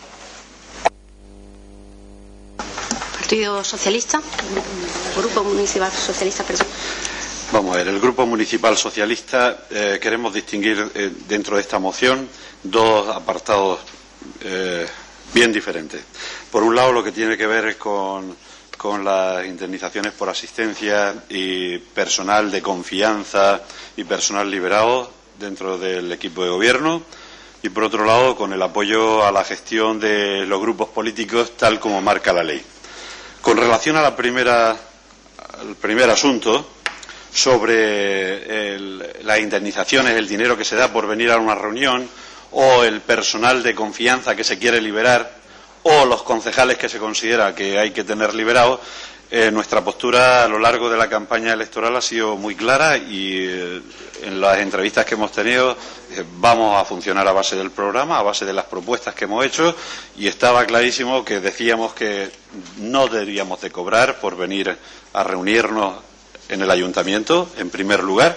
Partido Socialista, Grupo Municipal Socialista, perdón. Vamos a ver, el Grupo Municipal Socialista eh, queremos distinguir eh, dentro de esta moción dos apartados eh, bien diferentes. Por un lado, lo que tiene que ver con, con las indemnizaciones por asistencia y personal de confianza y personal liberado dentro del equipo de gobierno, y por otro lado, con el apoyo a la gestión de los grupos políticos tal como marca la ley. Con relación a la primera, al primer asunto, sobre el, las indemnizaciones, el dinero que se da por venir a una reunión, o el personal de confianza que se quiere liberar, o los concejales que se considera que hay que tener liberados, eh, nuestra postura a lo largo de la campaña electoral ha sido muy clara, y eh, en las entrevistas que hemos tenido eh, vamos a funcionar a base del programa, a base de las propuestas que hemos hecho, y estaba clarísimo que decíamos que no deberíamos de cobrar por venir a reunirnos en el ayuntamiento, en primer lugar.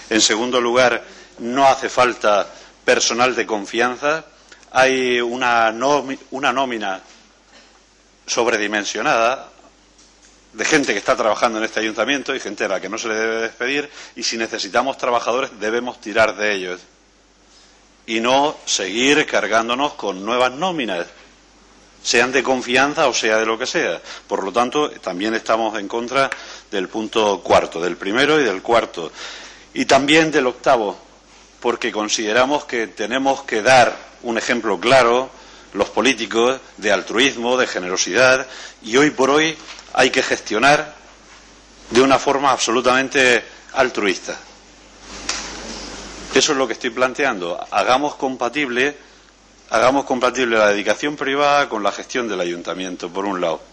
En segundo lugar, no hace falta personal de confianza. Hay una, una nómina sobredimensionada de gente que está trabajando en este ayuntamiento y gente a la que no se le debe despedir, y si necesitamos trabajadores debemos tirar de ellos y no seguir cargándonos con nuevas nóminas, sean de confianza o sea de lo que sea. Por lo tanto, también estamos en contra del punto cuarto, del primero y del cuarto, y también del octavo, porque consideramos que tenemos que dar un ejemplo claro, los políticos, de altruismo, de generosidad, y hoy por hoy hay que gestionar de una forma absolutamente altruista. Eso es lo que estoy planteando. Hagamos compatible, hagamos compatible la dedicación privada con la gestión del ayuntamiento, por un lado.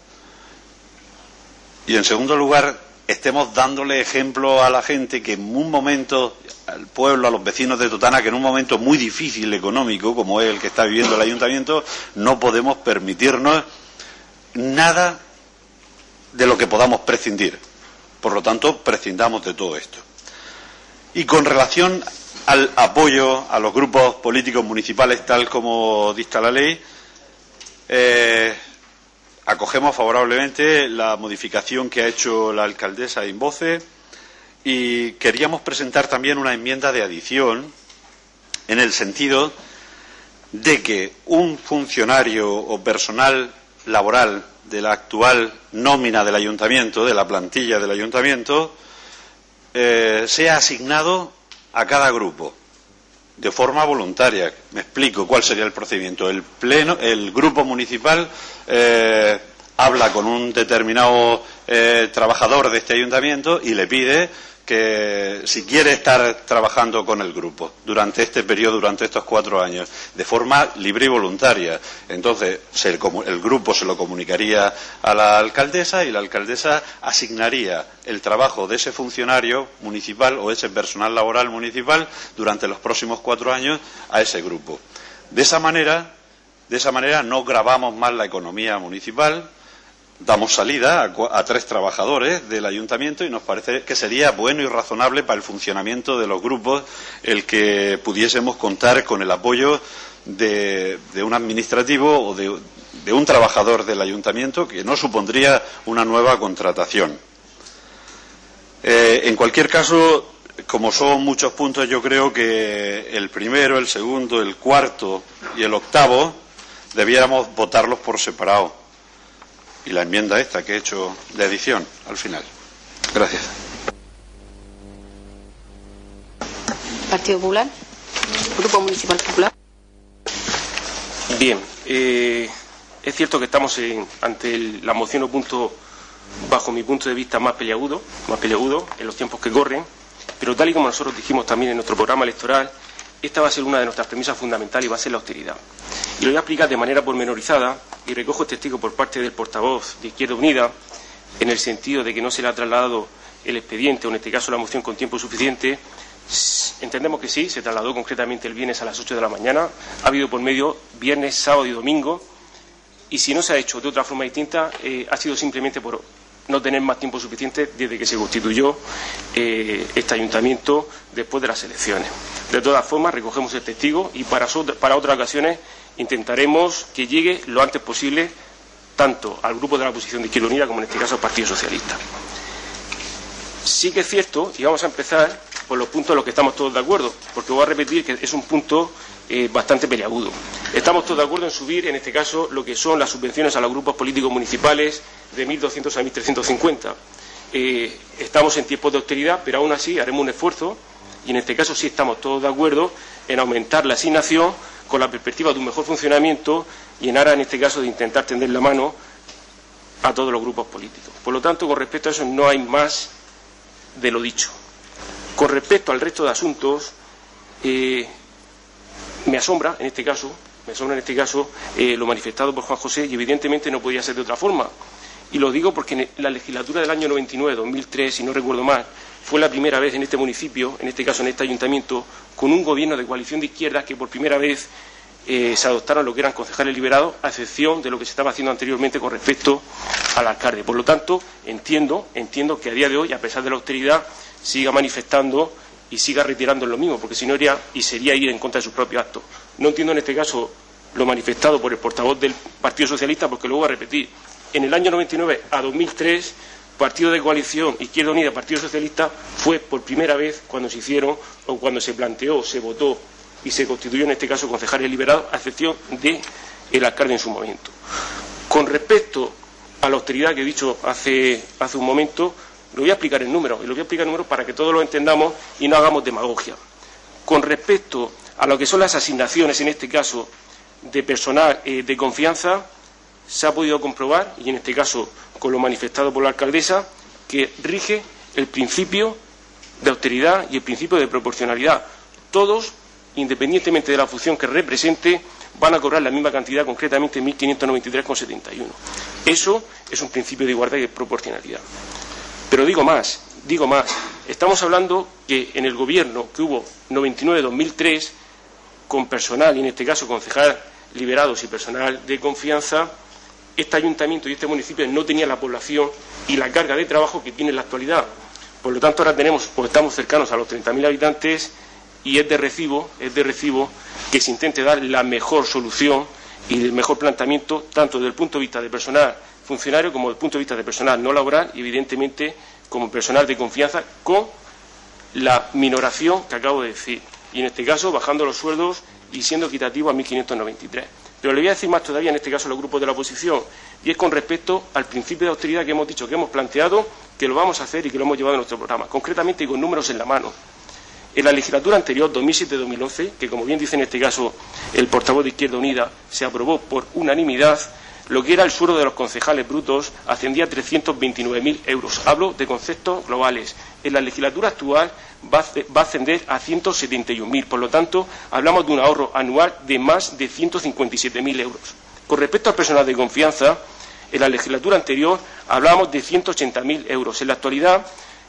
Y en segundo lugar, estemos dándole ejemplo a la gente que en un momento, al pueblo, a los vecinos de Totana, que en un momento muy difícil económico, como es el que está viviendo el ayuntamiento, no podemos permitirnos nada de lo que podamos prescindir. Por lo tanto, prescindamos de todo esto. Y con relación al apoyo a los grupos políticos municipales, tal como dicta la ley, eh, acogemos favorablemente la modificación que ha hecho la alcaldesa in voce, y queríamos presentar también una enmienda de adición en el sentido de que un funcionario o personal laboral de la actual nómina del ayuntamiento, de la plantilla del ayuntamiento, eh, sea asignado a cada grupo de forma voluntaria. Me explico cuál sería el procedimiento. El pleno, el grupo municipal eh, habla con un determinado eh, trabajador de este ayuntamiento y le pide que si quiere estar trabajando con el grupo durante este periodo, durante estos cuatro años, de forma libre y voluntaria. Entonces, se, el grupo se lo comunicaría a la alcaldesa y la alcaldesa asignaría el trabajo de ese funcionario municipal o ese personal laboral municipal durante los próximos cuatro años a ese grupo. De esa manera, de esa manera no gravamos más la economía municipal, damos salida a, a tres trabajadores del ayuntamiento, y nos parece que sería bueno y razonable para el funcionamiento de los grupos el que pudiésemos contar con el apoyo de, de un administrativo o de, de un trabajador del ayuntamiento, que no supondría una nueva contratación. Eh, en cualquier caso, como son muchos puntos, yo creo que el primero, el segundo, el cuarto y el octavo debiéramos votarlos por separado. Y la enmienda esta que he hecho de adición al final. Gracias. Partido Popular. Grupo Municipal Popular. Bien, eh, es cierto que estamos en, ante el, la moción o punto, bajo mi punto de vista, más peliagudo, más peliagudo en los tiempos que corren, pero tal y como nosotros dijimos también en nuestro programa electoral, esta va a ser una de nuestras premisas fundamentales y va a ser la austeridad. Y lo voy a explicar de manera pormenorizada, y recojo testigo por parte del portavoz de Izquierda Unida, en el sentido de que no se le ha trasladado el expediente, o en este caso la moción, con tiempo suficiente. Entendemos que sí, se trasladó concretamente el viernes a las ocho de la mañana, ha habido por medio viernes, sábado y domingo, y si no se ha hecho de otra forma distinta, eh, ha sido simplemente por no tener más tiempo suficiente desde que se constituyó eh, este ayuntamiento después de las elecciones. De todas formas, recogemos el testigo y para, so para otras ocasiones intentaremos que llegue lo antes posible tanto al grupo de la oposición de Izquierda Unida como en este caso al Partido Socialista. Sí que es cierto, y vamos a empezar por los puntos en los que estamos todos de acuerdo, porque voy a repetir que es un punto eh, bastante peliagudo. Estamos todos de acuerdo en subir, en este caso, lo que son las subvenciones a los grupos políticos municipales de mil doscientos a mil trescientos cincuenta. Eh, estamos en tiempos de austeridad, pero aún así haremos un esfuerzo, y en este caso sí estamos todos de acuerdo en aumentar la asignación con la perspectiva de un mejor funcionamiento y en aras, en este caso, de intentar tender la mano a todos los grupos políticos. Por lo tanto, con respecto a eso no hay más de lo dicho. Con respecto al resto de asuntos, eh, me asombra, en este caso, me asombra en este caso eh, lo manifestado por Juan José, y evidentemente no podía ser de otra forma. Y lo digo porque en la legislatura del año noventa y nueve, dos mil tres, si no recuerdo mal, fue la primera vez en este municipio, en este caso en este ayuntamiento, con un gobierno de coalición de izquierdas que por primera vez eh, se adoptaron lo que eran concejales liberados, a excepción de lo que se estaba haciendo anteriormente con respecto al alcalde. Por lo tanto, entiendo, entiendo que a día de hoy, a pesar de la austeridad, siga manifestando y siga reiterando lo mismo, porque si no iría y sería ir en contra de sus propios actos. No entiendo en este caso lo manifestado por el portavoz del Partido Socialista, porque lo voy a repetir. En el año noventa y nueve a dos mil tres, Partido de Coalición, Izquierda Unida, Partido Socialista, fue por primera vez cuando se hicieron o cuando se planteó, se votó y se constituyó en este caso concejales liberados, a excepción del alcalde en su momento. Con respecto a la austeridad que he dicho hace, hace un momento, lo voy a explicar en números, y lo voy a explicar en números para que todos lo entendamos y no hagamos demagogia. Con respecto a lo que son las asignaciones, en este caso, de personal eh, de confianza, se ha podido comprobar, y en este caso con lo manifestado por la alcaldesa, que rige el principio de austeridad y el principio de proporcionalidad. Todos, independientemente de la función que represente, van a cobrar la misma cantidad, concretamente mil quinientos noventa y tres coma setenta y uno. Eso es un principio de igualdad y de proporcionalidad. Pero digo más, digo más. Estamos hablando que en el gobierno que hubo noventa y nueve a dos mil tres, con personal, y en este caso concejal liberados y personal de confianza, este ayuntamiento y este municipio no tenía la población y la carga de trabajo que tiene en la actualidad. Por lo tanto, ahora tenemos, pues estamos cercanos a los treinta mil habitantes y es de recibo, es de recibo que se intente dar la mejor solución y el mejor planteamiento, tanto desde el punto de vista de personal funcionario como desde el punto de vista de personal no laboral y, evidentemente, como personal de confianza, con la minoración que acabo de decir. Y, en este caso, bajando los sueldos y siendo equitativo a mil quinientos noventa y tres. Pero le voy a decir más todavía, en este caso, a los grupos de la oposición, y es con respecto al principio de austeridad que hemos dicho, que hemos planteado, que lo vamos a hacer y que lo hemos llevado en nuestro programa, concretamente y con números en la mano. En la legislatura anterior, dos mil siete a dos mil once, que como bien dice en este caso el portavoz de Izquierda Unida, se aprobó por unanimidad, lo que era el sueldo de los concejales brutos ascendía a trescientos veintinueve mil euros. Hablo de conceptos globales. En la legislatura actual va a ascender a ciento setenta y un mil. Por lo tanto, hablamos de un ahorro anual de más de ciento cincuenta y siete mil euros. Con respecto al personal de confianza, en la legislatura anterior hablábamos de ciento ochenta mil euros. En la actualidad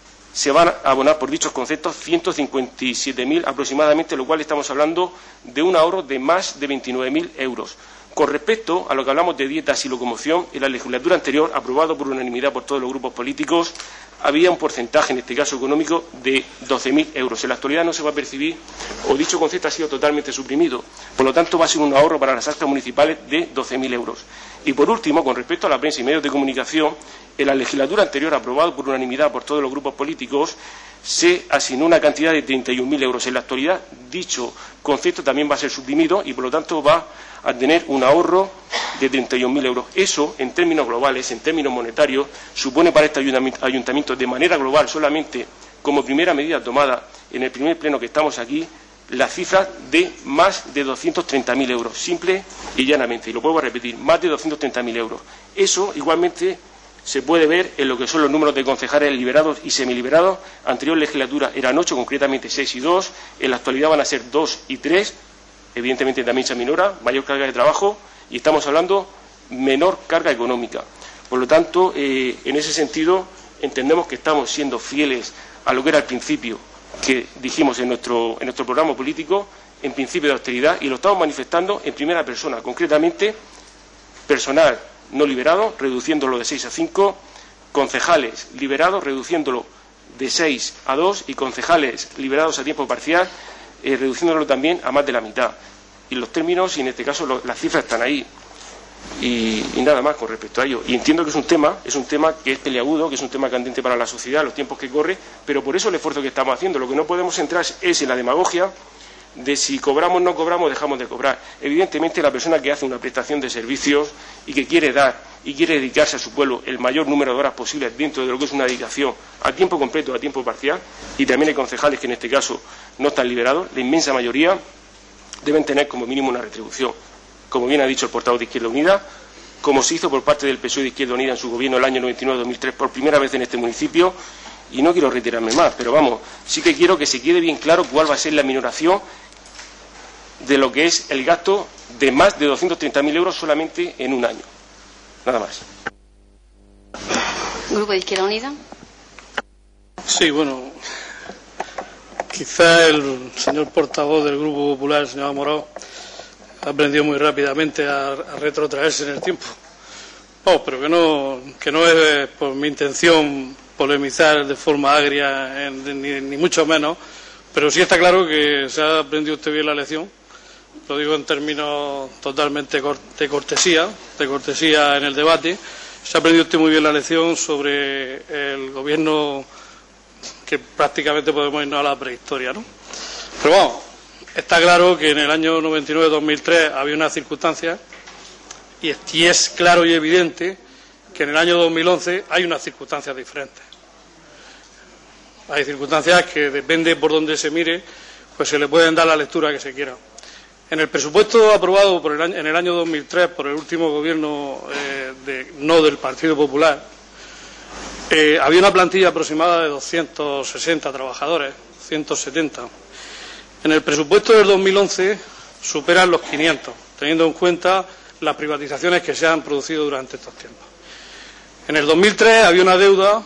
se van a abonar por dichos conceptos ciento cincuenta y siete mil aproximadamente, lo cual estamos hablando de un ahorro de más de veintinueve mil euros. Con respecto a lo que hablamos de dietas y locomoción, en la legislatura anterior, aprobado por unanimidad por todos los grupos políticos, había un porcentaje, en este caso económico, de doce mil euros. En la actualidad no se va a percibir, o dicho concepto ha sido totalmente suprimido. Por lo tanto, va a ser un ahorro para las arcas municipales de doce mil euros. Y por último, con respecto a la prensa y medios de comunicación, en la legislatura anterior, aprobado por unanimidad por todos los grupos políticos, se asignó una cantidad de treinta y un mil euros. En la actualidad, dicho concepto también va a ser suprimido y, por lo tanto, va a tener un ahorro de treinta y un mil euros. Eso, en términos globales, en términos monetarios, supone para este ayuntamiento, de manera global, solamente como primera medida tomada en el primer pleno que estamos aquí, la cifra de más de doscientos treinta mil euros, simple y llanamente. Y lo vuelvo a repetir, más de doscientos treinta mil euros. Eso, igualmente, se puede ver en lo que son los números de concejales liberados y semiliberados. Anterior legislatura eran ocho, concretamente seis y dos. En la actualidad van a ser dos y tres. Evidentemente también se aminora, mayor carga de trabajo y estamos hablando menor carga económica. Por lo tanto, eh, en ese sentido, entendemos que estamos siendo fieles a lo que era el principio que dijimos en nuestro, en nuestro programa político, en principio de austeridad, y lo estamos manifestando en primera persona, concretamente personal no liberado, reduciéndolo de seis a cinco, concejales liberados, reduciéndolo de seis a dos, y concejales liberados a tiempo parcial, eh, reduciéndolo también a más de la mitad. Y los términos, y en este caso lo, las cifras están ahí. Y, y nada más con respecto a ello. Y entiendo que es un tema, es un tema que es peliagudo, que es un tema candente para la sociedad, los tiempos que corre, pero por eso el esfuerzo que estamos haciendo. Lo que no podemos entrar es en la demagogia de si cobramos o no cobramos, dejamos de cobrar. Evidentemente, la persona que hace una prestación de servicios y que quiere dar y quiere dedicarse a su pueblo el mayor número de horas posibles dentro de lo que es una dedicación a tiempo completo, a tiempo parcial, y también hay concejales que en este caso no están liberados, la inmensa mayoría deben tener como mínimo una retribución. Como bien ha dicho el portavoz de Izquierda Unida, como se hizo por parte del P S O E de Izquierda Unida en su gobierno el año noventa y nueve a dos mil tres por primera vez en este municipio, y no quiero retirarme más, pero vamos, sí que quiero que se quede bien claro cuál va a ser la minoración de lo que es el gasto de más de doscientos treinta mil euros solamente en un año. Nada más. Grupo de Izquierda Unida. Sí, bueno, quizá el señor portavoz del Grupo Popular, el señor Amorós, ha aprendido muy rápidamente a, a retrotraerse en el tiempo. Oh, pero que no, que no es por mi intención polemizar de forma agria, en, ni, ni mucho menos, pero sí está claro que se ha aprendido usted bien la lección. Lo digo en términos totalmente de cortesía, de cortesía en el debate. Se ha aprendido usted muy bien la lección sobre el gobierno, que prácticamente podemos irnos a la prehistoria, ¿no? Pero vamos, está claro que en el año noventa y nueve dos mil tres había unas circunstancias, y es, y es claro y evidente que en el año dos mil once hay unas circunstancias diferentes. Hay circunstancias que, depende por donde se mire, pues se le pueden dar la lectura que se quiera. En el presupuesto aprobado por el año, en el año dos mil tres por el último gobierno eh, de, no del Partido Popular, eh, había una plantilla aproximada de doscientos sesenta trabajadores, ciento setenta. En el presupuesto del dos mil once superan los quinientos, teniendo en cuenta las privatizaciones que se han producido durante estos tiempos. En el dos mil tres había una deuda,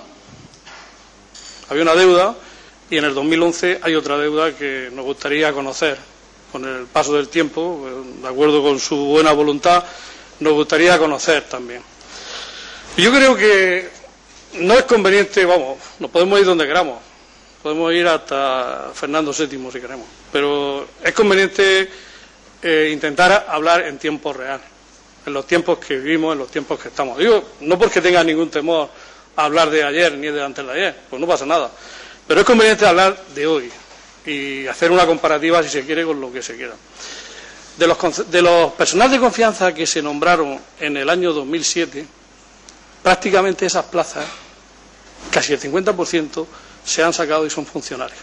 había una deuda, y en el dos mil once hay otra deuda que nos gustaría conocer. Con el paso del tiempo, de acuerdo con su buena voluntad, nos gustaría conocer también. Yo creo que no es conveniente, vamos, nos podemos ir donde queramos, podemos ir hasta Fernando séptimo si queremos, pero es conveniente eh, intentar hablar en tiempo real, en los tiempos que vivimos, en los tiempos que estamos. Digo, no porque tenga ningún temor a hablar de ayer ni de antes de ayer, pues no pasa nada, pero es conveniente hablar de hoy y hacer una comparativa, si se quiere, con lo que se quiera. De los, de los personal de confianza que se nombraron en el año dos mil siete, prácticamente esas plazas, casi el cincuenta por ciento, se han sacado y son funcionarios.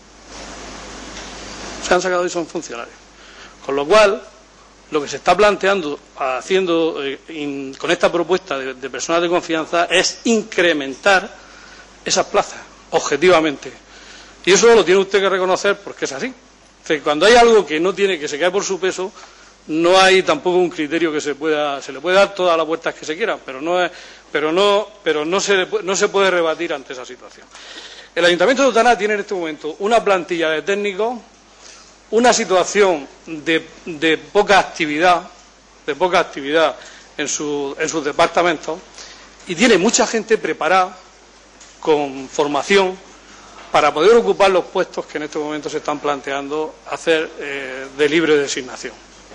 Se han sacado y son funcionarios. Con lo cual, lo que se está planteando, haciendo eh, in, con esta propuesta de, de personal de confianza, es incrementar esas plazas, objetivamente. Y eso lo tiene usted que reconocer porque es así. O sea, cuando hay algo que no tiene, que se cae por su peso, no hay tampoco un criterio que se pueda, se le puede dar todas las vueltas que se quieran, pero no es, pero no, pero no se, no se puede rebatir ante esa situación. El Ayuntamiento de Otana tiene en este momento una plantilla de técnicos, una situación de, de poca actividad, de poca actividad en, su, en sus departamentos, y tiene mucha gente preparada con formación para poder ocupar los puestos que en este momento se están planteando hacer eh, de libre designación.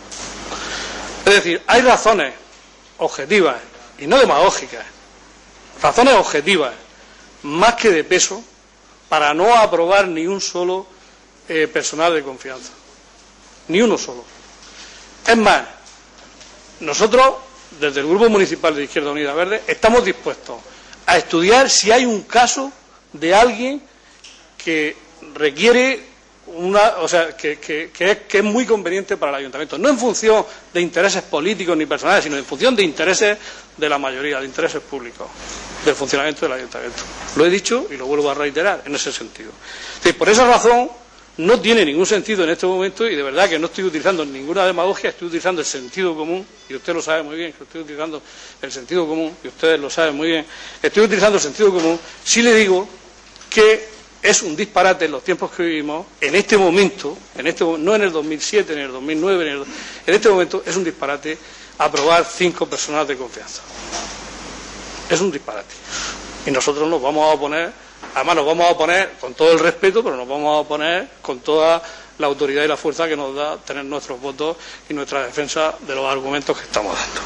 Es decir, hay razones objetivas y no demagógicas, razones objetivas más que de peso para no aprobar ni un solo eh, personal de confianza, ni uno solo. Es más, nosotros desde el Grupo Municipal de Izquierda Unida Verde estamos dispuestos a estudiar si hay un caso de alguien que requiere una, o sea, que, que, que, es, que es muy conveniente para el ayuntamiento, no en función de intereses políticos ni personales, sino en función de intereses de la mayoría, de intereses públicos, del funcionamiento del ayuntamiento. Lo he dicho y lo vuelvo a reiterar en ese sentido. Es decir, por esa razón no tiene ningún sentido en este momento, y de verdad que no estoy utilizando ninguna demagogia, estoy utilizando el sentido común, y usted lo sabe muy bien, que estoy utilizando el sentido común, y ustedes lo saben muy bien, estoy utilizando el sentido común, si le digo que es un disparate en los tiempos que vivimos, en este momento, en este, no en el dos mil siete, ni en el dos mil nueve, ni en, el, en este momento es un disparate aprobar cinco personas de confianza. Es un disparate. Y nosotros nos vamos a oponer, además nos vamos a oponer con todo el respeto, pero nos vamos a oponer con toda la autoridad y la fuerza que nos da tener nuestros votos y nuestra defensa de los argumentos que estamos dando.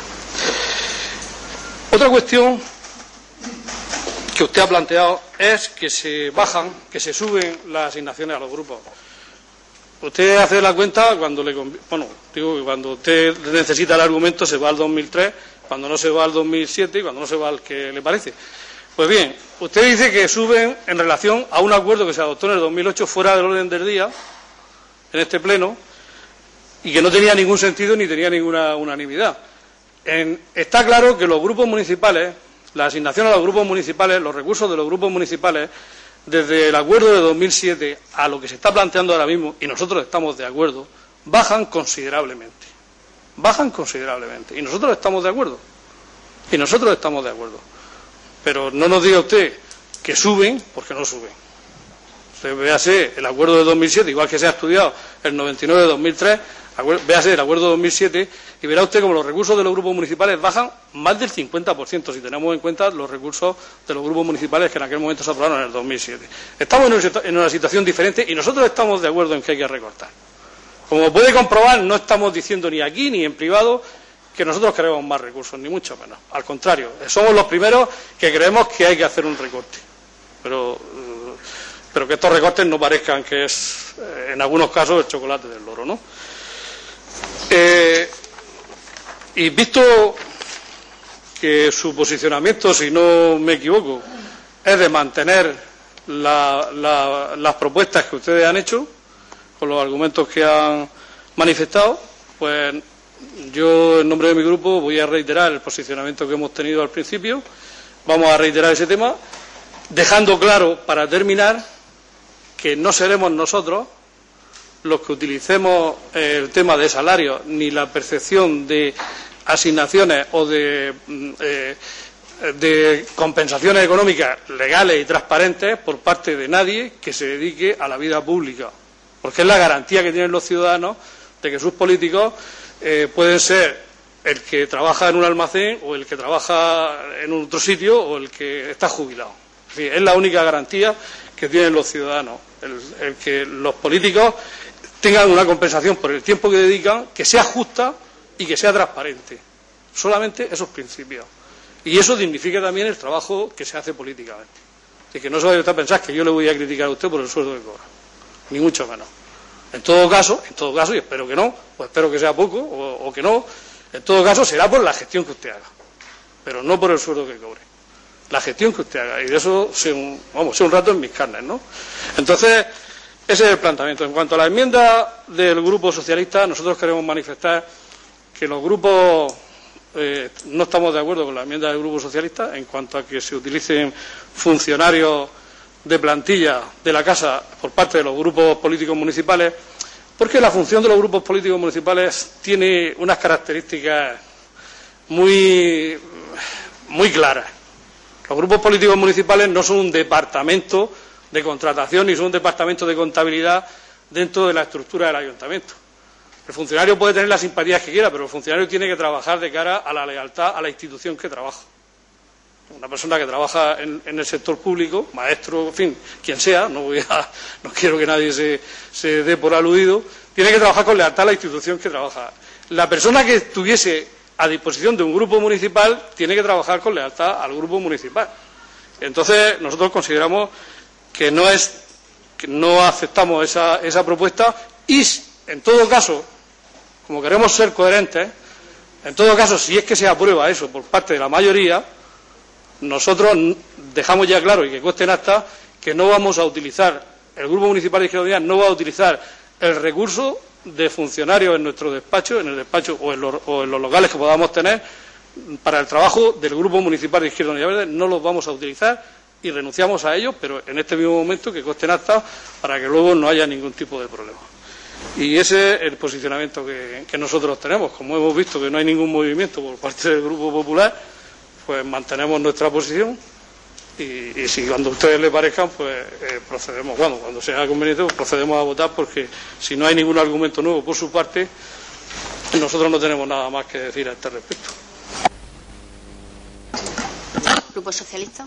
Otra cuestión que usted ha planteado es que se bajan, que se suben las asignaciones a los grupos. Usted hace la cuenta cuando le bueno, digo que cuando usted necesita el argumento se va al dos mil tres, cuando no se va al dos mil siete y cuando no se va al que le parece. Pues bien, usted dice que suben en relación a un acuerdo que se adoptó en el dos mil ocho fuera del orden del día, en este pleno, y que no tenía ningún sentido ni tenía ninguna unanimidad. En, está claro que los grupos municipales, la asignación a los grupos municipales, los recursos de los grupos municipales, desde el acuerdo de dos mil siete a lo que se está planteando ahora mismo, y nosotros estamos de acuerdo, bajan considerablemente. Bajan considerablemente. Y nosotros estamos de acuerdo. Y nosotros estamos de acuerdo. Pero no nos diga usted que suben, porque no suben. Usted véase el acuerdo de dos mil siete, igual que se ha estudiado el noventa y nueve de dos mil tres, Véase el acuerdo de dos mil siete y verá usted como los recursos de los grupos municipales bajan más del cincuenta por ciento si tenemos en cuenta los recursos de los grupos municipales que en aquel momento se aprobaron en el dos mil siete. Estamos en una situación diferente y nosotros estamos de acuerdo en que hay que recortar. Como puede comprobar, no estamos diciendo ni aquí ni en privado que nosotros queremos más recursos, ni mucho menos. Al contrario, somos los primeros que creemos que hay que hacer un recorte. Pero, pero que estos recortes no parezcan que es, en algunos casos, el chocolate del loro, ¿no? Eh, y visto que su posicionamiento, si no me equivoco, es de mantener la, la, las propuestas que ustedes han hecho, con los argumentos que han manifestado, pues yo, en nombre de mi grupo, voy a reiterar el posicionamiento que hemos tenido al principio. Vamos a reiterar ese tema, dejando claro, para terminar, que no seremos nosotros los que utilicemos el tema de salarios ni la percepción de asignaciones o de, eh, de compensaciones económicas legales y transparentes por parte de nadie que se dedique a la vida pública, porque es la garantía que tienen los ciudadanos de que sus políticos eh, pueden ser el que trabaja en un almacén o el que trabaja en otro sitio o el que está jubilado. En fin, es la única garantía que tienen los ciudadanos, el, el que los políticos tengan una compensación por el tiempo que dedican, que sea justa y que sea transparente. Solamente esos principios. Y eso dignifica también el trabajo que se hace políticamente. Y que no se vaya usted a pensar que yo le voy a criticar a usted por el sueldo que cobra. Ni mucho menos. En todo caso, en todo caso, y espero que no, pues espero que sea poco o, o que no, en todo caso será por la gestión que usted haga. Pero no por el sueldo que cobre. La gestión que usted haga. Y de eso sé un, vamos, sé un rato en mis carnes, ¿no? Entonces, ese es el planteamiento. En cuanto a la enmienda del Grupo Socialista, nosotros queremos manifestar que los grupos eh, no estamos de acuerdo con la enmienda del Grupo Socialista en cuanto a que se utilicen funcionarios de plantilla de la Casa por parte de los grupos políticos municipales, porque la función de los grupos políticos municipales tiene unas características muy, muy claras. Los grupos políticos municipales no son un departamento de contratación y son un departamento de contabilidad dentro de la estructura del ayuntamiento. El funcionario puede tener las simpatías que quiera, pero el funcionario tiene que trabajar de cara a la lealtad a la institución que trabaja. Una persona que trabaja en, en el sector público, maestro, en fin, quien sea, no voy a, no quiero que nadie se, se dé por aludido, tiene que trabajar con lealtad a la institución que trabaja. La persona que estuviese a disposición de un grupo municipal tiene que trabajar con lealtad al grupo municipal. Entonces, nosotros consideramos que no es que no aceptamos esa, esa propuesta y, en todo caso, como queremos ser coherentes, en todo caso, si es que se aprueba eso por parte de la mayoría, nosotros dejamos ya claro y que conste en acta que no vamos a utilizar, el Grupo Municipal de Izquierda Unida no va a utilizar el recurso de funcionarios en nuestro despacho, en el despacho o en los, o en los locales que podamos tener para el trabajo del Grupo Municipal de Izquierda Unida Verde, no los vamos a utilizar y renunciamos a ellos, pero en este mismo momento que conste en acta para que luego no haya ningún tipo de problema. Y ese es el posicionamiento que, que nosotros tenemos. Como hemos visto que no hay ningún movimiento por parte del Grupo Popular, pues mantenemos nuestra posición y, y si cuando a ustedes les parezcan, pues eh, procedemos, bueno, cuando sea conveniente, pues procedemos a votar, porque si no hay ningún argumento nuevo por su parte, nosotros no tenemos nada más que decir a este respecto. Grupo Socialista.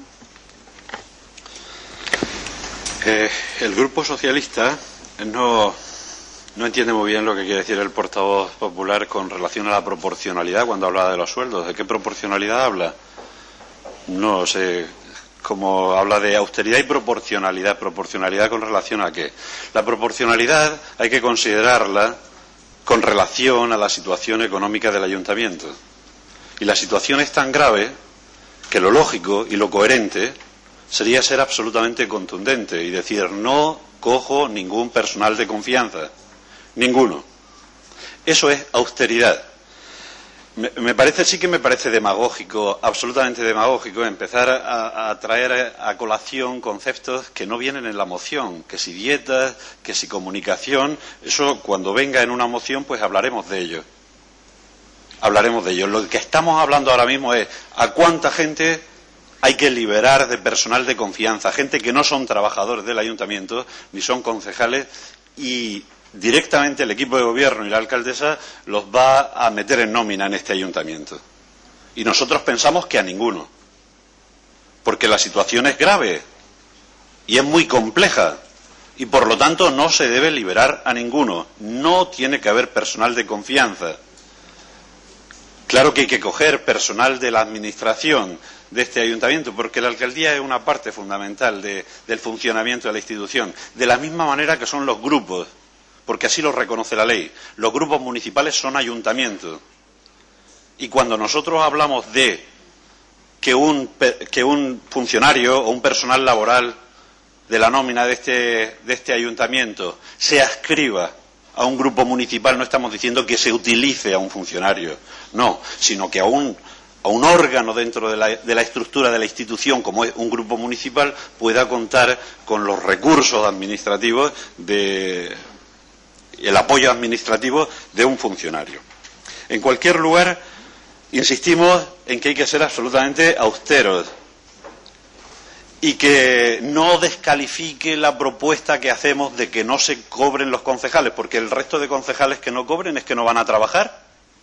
Eh, el Grupo Socialista no, no entiende muy bien lo que quiere decir el portavoz popular con relación a la proporcionalidad cuando habla de los sueldos. ¿De qué proporcionalidad habla? No sé, como habla de austeridad y proporcionalidad. ¿Proporcionalidad con relación a qué? La proporcionalidad hay que considerarla con relación a la situación económica del ayuntamiento. Y la situación es tan grave que lo lógico y lo coherente sería ser absolutamente contundente y decir no cojo ningún personal de confianza, ninguno. Eso es austeridad. Me, me parece, sí que me parece demagógico, absolutamente demagógico, empezar a, a traer a colación conceptos que no vienen en la moción, que si dietas, que si comunicación, eso cuando venga en una moción pues hablaremos de ello. Hablaremos de ello. Lo que estamos hablando ahora mismo es a cuánta gente hay que liberar de personal de confianza, gente que no son trabajadores del ayuntamiento, ni son concejales, y directamente el equipo de gobierno y la alcaldesa los va a meter en nómina en este ayuntamiento. Y nosotros pensamos que a ninguno, porque la situación es grave y es muy compleja y por lo tanto no se debe liberar a ninguno. No tiene que haber personal de confianza. Claro que hay que coger personal de la administración de este ayuntamiento, porque la alcaldía es una parte fundamental de, del funcionamiento de la institución, de la misma manera que son los grupos, porque así lo reconoce la ley. Los grupos municipales son ayuntamientos. Y cuando nosotros hablamos de que un, que un funcionario o un personal laboral de la nómina de este, de este ayuntamiento se adscriba a un grupo municipal, no estamos diciendo que se utilice a un funcionario, no, sino que a un, a un órgano dentro de la, de la estructura de la institución, como es un grupo municipal, pueda contar con los recursos administrativos, de, el apoyo administrativo de un funcionario. En cualquier lugar, insistimos en que hay que ser absolutamente austeros y que no descalifique la propuesta que hacemos de que no se cobren los concejales, porque el resto de concejales que no cobren es que no van a trabajar.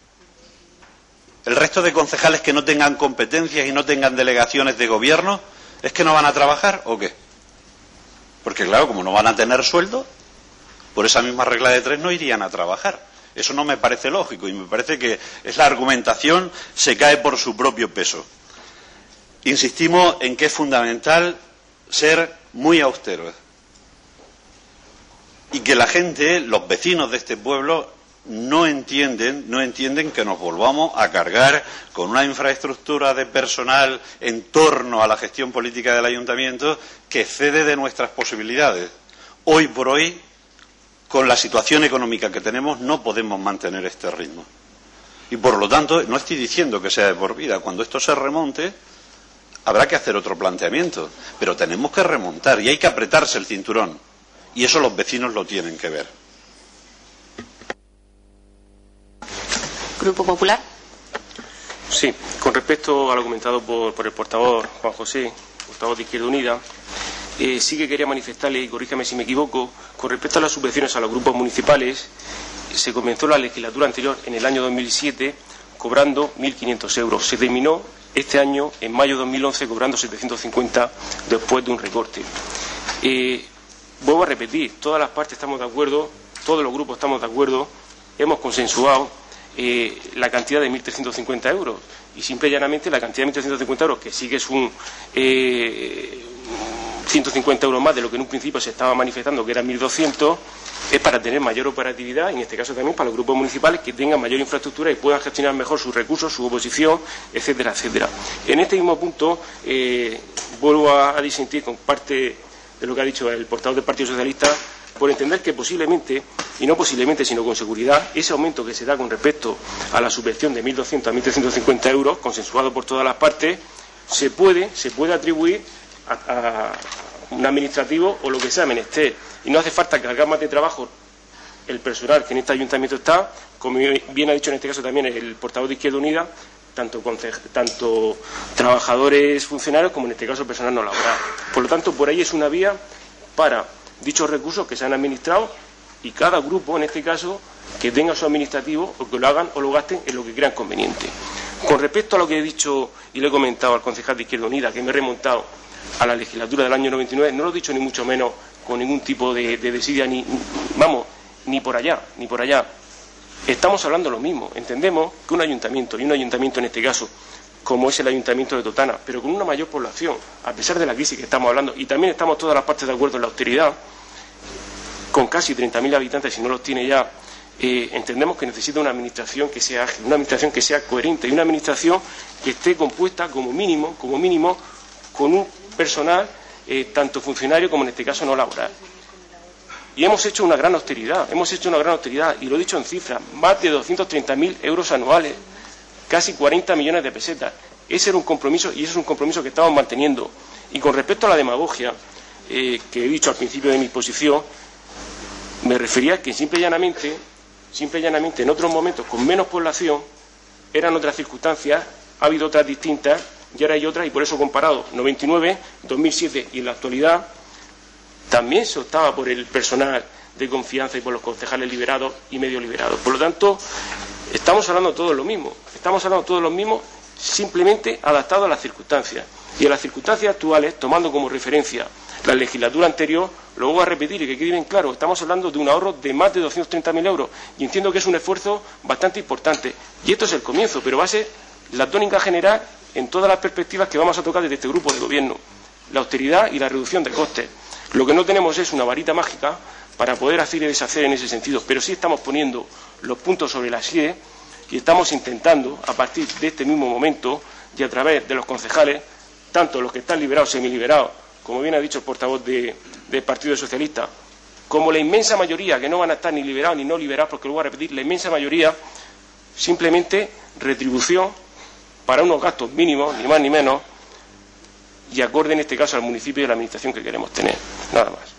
El resto de concejales que no tengan competencias y no tengan delegaciones de gobierno, ¿es que no van a trabajar o qué? Porque claro, como no van a tener sueldo, por esa misma regla de tres no irían a trabajar. Eso no me parece lógico y me parece que es la argumentación se cae por su propio peso. Insistimos en que es fundamental ser muy austeros y que la gente, los vecinos de este pueblo, no entienden, no entienden que nos volvamos a cargar con una infraestructura de personal en torno a la gestión política del ayuntamiento que excede de nuestras posibilidades. Hoy por hoy, con la situación económica que tenemos, no podemos mantener este ritmo. Y por lo tanto, no estoy diciendo que sea de por vida. Cuando esto se remonte, habrá que hacer otro planteamiento. Pero tenemos que remontar y hay que apretarse el cinturón. Y eso los vecinos lo tienen que ver. Grupo Popular. Sí, con respecto a lo comentado por, por el portavoz Juan José, portavoz de Izquierda Unida, eh, sí que quería manifestarle, y corríjame si me equivoco, con respecto a las subvenciones a los grupos municipales, se comenzó la legislatura anterior en el año dos mil siete cobrando mil quinientos euros. Se terminó este año, en mayo de dos mil once, cobrando setecientos cincuenta después de un recorte. Eh, vuelvo a repetir, todas las partes estamos de acuerdo, todos los grupos estamos de acuerdo, hemos consensuado eh, la cantidad de mil trescientos cincuenta euros y simple y llanamente la cantidad de mil trescientos cincuenta euros, que sí que es un eh, ciento cincuenta euros más de lo que en un principio se estaba manifestando, que eran mil doscientos, es para tener mayor operatividad y en este caso también para los grupos municipales que tengan mayor infraestructura y puedan gestionar mejor sus recursos, su oposición, etcétera, etcétera. En este mismo punto eh, vuelvo a, a disentir con parte de lo que ha dicho el portavoz del Partido Socialista, por entender que posiblemente, y no posiblemente sino con seguridad, ese aumento que se da con respecto a la subvención de mil doscientos a mil trescientos cincuenta euros, consensuado por todas las partes, se puede, se puede atribuir a, a un administrativo o lo que sea menester. Y no hace falta cargar más de trabajo el personal que en este ayuntamiento está, como bien ha dicho en este caso también el portavoz de Izquierda Unida, tanto, tanto trabajadores funcionarios como en este caso personal no laboral. Por lo tanto, por ahí es una vía para dichos recursos que se han administrado y cada grupo, en este caso, que tenga su administrativo o que lo hagan o lo gasten en lo que crean conveniente. Con respecto a lo que he dicho y le he comentado al concejal de Izquierda Unida, que me he remontado a la legislatura del año noventa y nueve, no lo he dicho ni mucho menos con ningún tipo de, de desidia, ni, vamos, ni por allá, ni por allá. Estamos hablando lo mismo. Entendemos que un ayuntamiento, y un ayuntamiento en este caso, como es el ayuntamiento de Totana, pero con una mayor población, a pesar de la crisis que estamos hablando, y también estamos todas las partes de acuerdo en la austeridad, con casi treinta mil habitantes, si no los tiene ya, eh, entendemos que necesita una administración que sea ágil, una administración que sea coherente y una administración que esté compuesta como mínimo, como mínimo, con un personal eh, tanto funcionario como en este caso no laboral. Y hemos hecho una gran austeridad, hemos hecho una gran austeridad, y lo he dicho en cifras, más de doscientos treinta mil euros anuales, casi cuarenta millones de pesetas. Ese era un compromiso y ese es un compromiso que estamos manteniendo. Y con respecto a la demagogia, eh, que he dicho al principio de mi exposición, me refería a que simple y llanamente, simple y llanamente en otros momentos con menos población eran otras circunstancias, ha habido otras distintas y ahora hay otras, y por eso comparado noventa y nueve, dos mil siete y en la actualidad también se optaba por el personal de confianza y por los concejales liberados y medio liberados. Por lo tanto, estamos hablando todos lo mismo, estamos hablando todos lo mismo, simplemente adaptado a las circunstancias. Y a las circunstancias actuales, tomando como referencia la legislatura anterior, lo voy a repetir y que quede bien claro, estamos hablando de un ahorro de más de doscientos treinta mil euros y entiendo que es un esfuerzo bastante importante. Y esto es el comienzo, pero va a ser la tónica general en todas las perspectivas que vamos a tocar desde este grupo de gobierno, la austeridad y la reducción de costes. Lo que no tenemos es una varita mágica para poder hacer y deshacer en ese sentido, pero sí estamos poniendo los puntos sobre las i y estamos intentando, a partir de este mismo momento y a través de los concejales, tanto los que están liberados, semiliberados, como bien ha dicho el portavoz de, del Partido Socialista, como la inmensa mayoría que no van a estar ni liberados ni no liberados, porque lo voy a repetir, la inmensa mayoría, simplemente retribución para unos gastos mínimos, ni más ni menos, y acorde en este caso al municipio y a la administración que queremos tener. Nada más.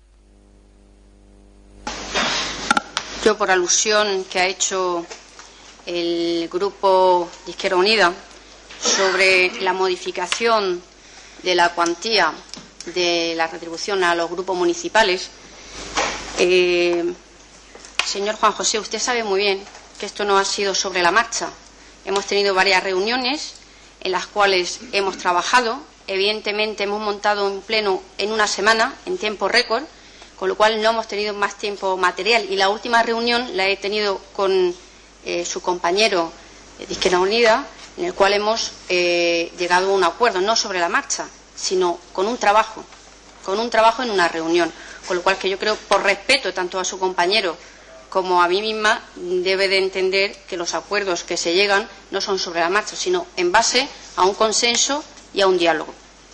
Yo, por alusión que ha hecho el Grupo de Izquierda Unida sobre la modificación de la cuantía de la retribución a los grupos municipales, eh, señor Juan José, usted sabe muy bien que esto no ha sido sobre la marcha. Hemos tenido varias reuniones en las cuales hemos trabajado. Evidentemente hemos montado un pleno en una semana, en tiempo récord, con lo cual no hemos tenido más tiempo material. Y la última reunión la he tenido con eh, su compañero de Izquierda Unida, en el cual hemos eh, llegado a un acuerdo, no sobre la marcha, sino con un trabajo, con un trabajo en una reunión. Con lo cual que yo creo, por respeto tanto a su compañero como a mí misma, debe de entender que los acuerdos que se llegan no son sobre la marcha, sino en base a un consenso y a un diálogo.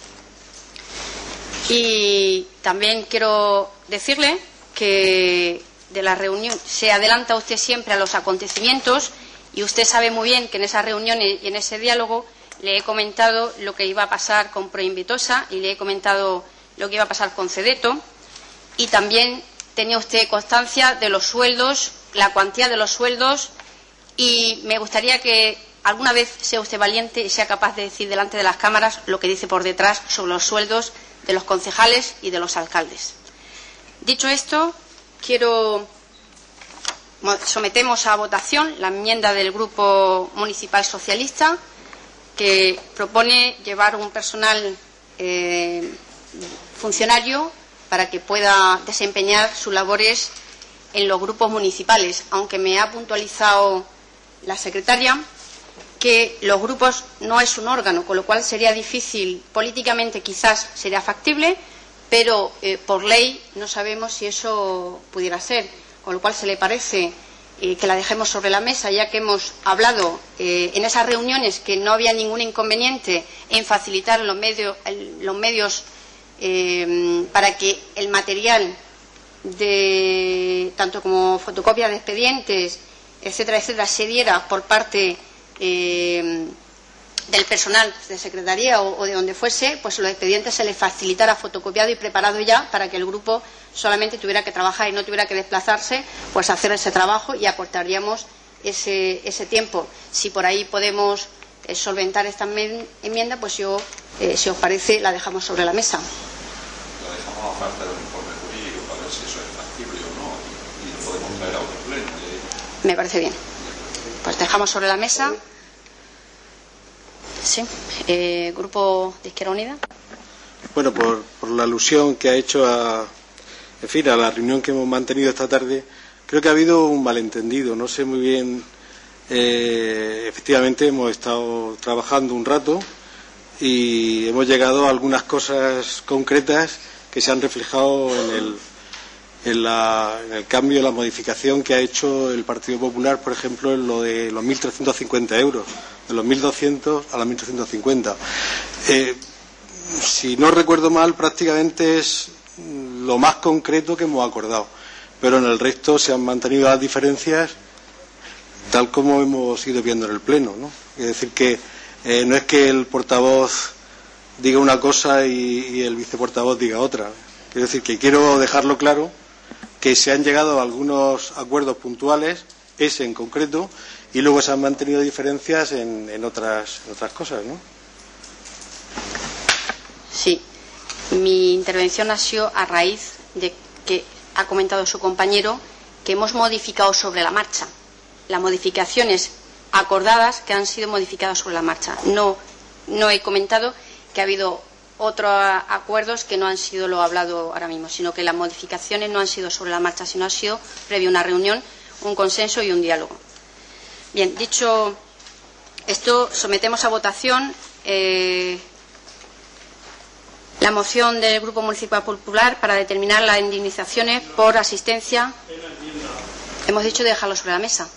Y también quiero decirle que de la reunión se adelanta usted siempre a los acontecimientos y usted sabe muy bien que en esas reuniones y en ese diálogo le he comentado lo que iba a pasar con Proinvitosa y le he comentado lo que iba a pasar con Cedeto y también tenía usted constancia de los sueldos, la cuantía de los sueldos y me gustaría que alguna vez sea usted valiente y sea capaz de decir delante de las cámaras lo que dice por detrás sobre los sueldos de los concejales y de los alcaldes. Dicho esto, quiero sometemos a votación la enmienda del Grupo Municipal Socialista que propone llevar un personal eh, funcionario para que pueda desempeñar sus labores en los grupos municipales, aunque me ha puntualizado la secretaria que los grupos no es un órgano, con lo cual sería difícil, políticamente quizás sería factible, pero eh, por ley no sabemos si eso pudiera ser, con lo cual se le parece eh, que la dejemos sobre la mesa, ya que hemos hablado eh, en esas reuniones que no había ningún inconveniente en facilitar los medios, los medios eh, para que el material de tanto como fotocopia de expedientes, etcétera, etcétera, se diera por parte eh, del personal de secretaría o, o de donde fuese, pues los expedientes se les facilitara fotocopiado y preparado ya para que el grupo solamente tuviera que trabajar y no tuviera que desplazarse, pues hacer ese trabajo y acortaríamos ese, ese tiempo. Si por ahí podemos eh, solventar esta enmienda, pues yo, eh, si os parece, la dejamos sobre la mesa. La dejamos a falta de un informe jurídico para ver si eso es factible o no y lo podemos traer a otro pleno. ¿eh? Me parece bien. Pues dejamos sobre la mesa. Sí. Eh, Grupo de Izquierda Unida. Bueno, por, por la alusión que ha hecho a, en fin, a la reunión que hemos mantenido esta tarde, creo que ha habido un malentendido. No sé muy bien. Eh, efectivamente, hemos estado trabajando un rato y hemos llegado a algunas cosas concretas que se han reflejado en el, en, la, en el cambio, la modificación que ha hecho el Partido Popular, por ejemplo, en lo de los mil trescientos cincuenta euros, de los mil doscientos a los mil trescientos cincuenta. Eh, si no recuerdo mal, prácticamente es lo más concreto que hemos acordado, pero en el resto se han mantenido las diferencias tal como hemos ido viendo en el Pleno, ¿no? Es decir, que eh, no es que el portavoz diga una cosa y, y el viceportavoz diga otra. Quiero decir que quiero dejarlo claro que se han llegado a algunos acuerdos puntuales, ese en concreto, y luego se han mantenido diferencias en, en, otras, en otras cosas, ¿no? Sí. Mi intervención ha sido a raíz de que ha comentado su compañero, que hemos modificado sobre la marcha. Las modificaciones acordadas que han sido modificadas sobre la marcha. No, no he comentado que ha habido otros acuerdos que no han sido lo hablado ahora mismo, sino que las modificaciones no han sido sobre la marcha, sino han sido previo a una reunión, un consenso y un diálogo. Bien, dicho esto, sometemos a votación eh, la moción del Grupo Municipal Popular para determinar las indemnizaciones por asistencia. Hemos dicho de dejarlo sobre la mesa.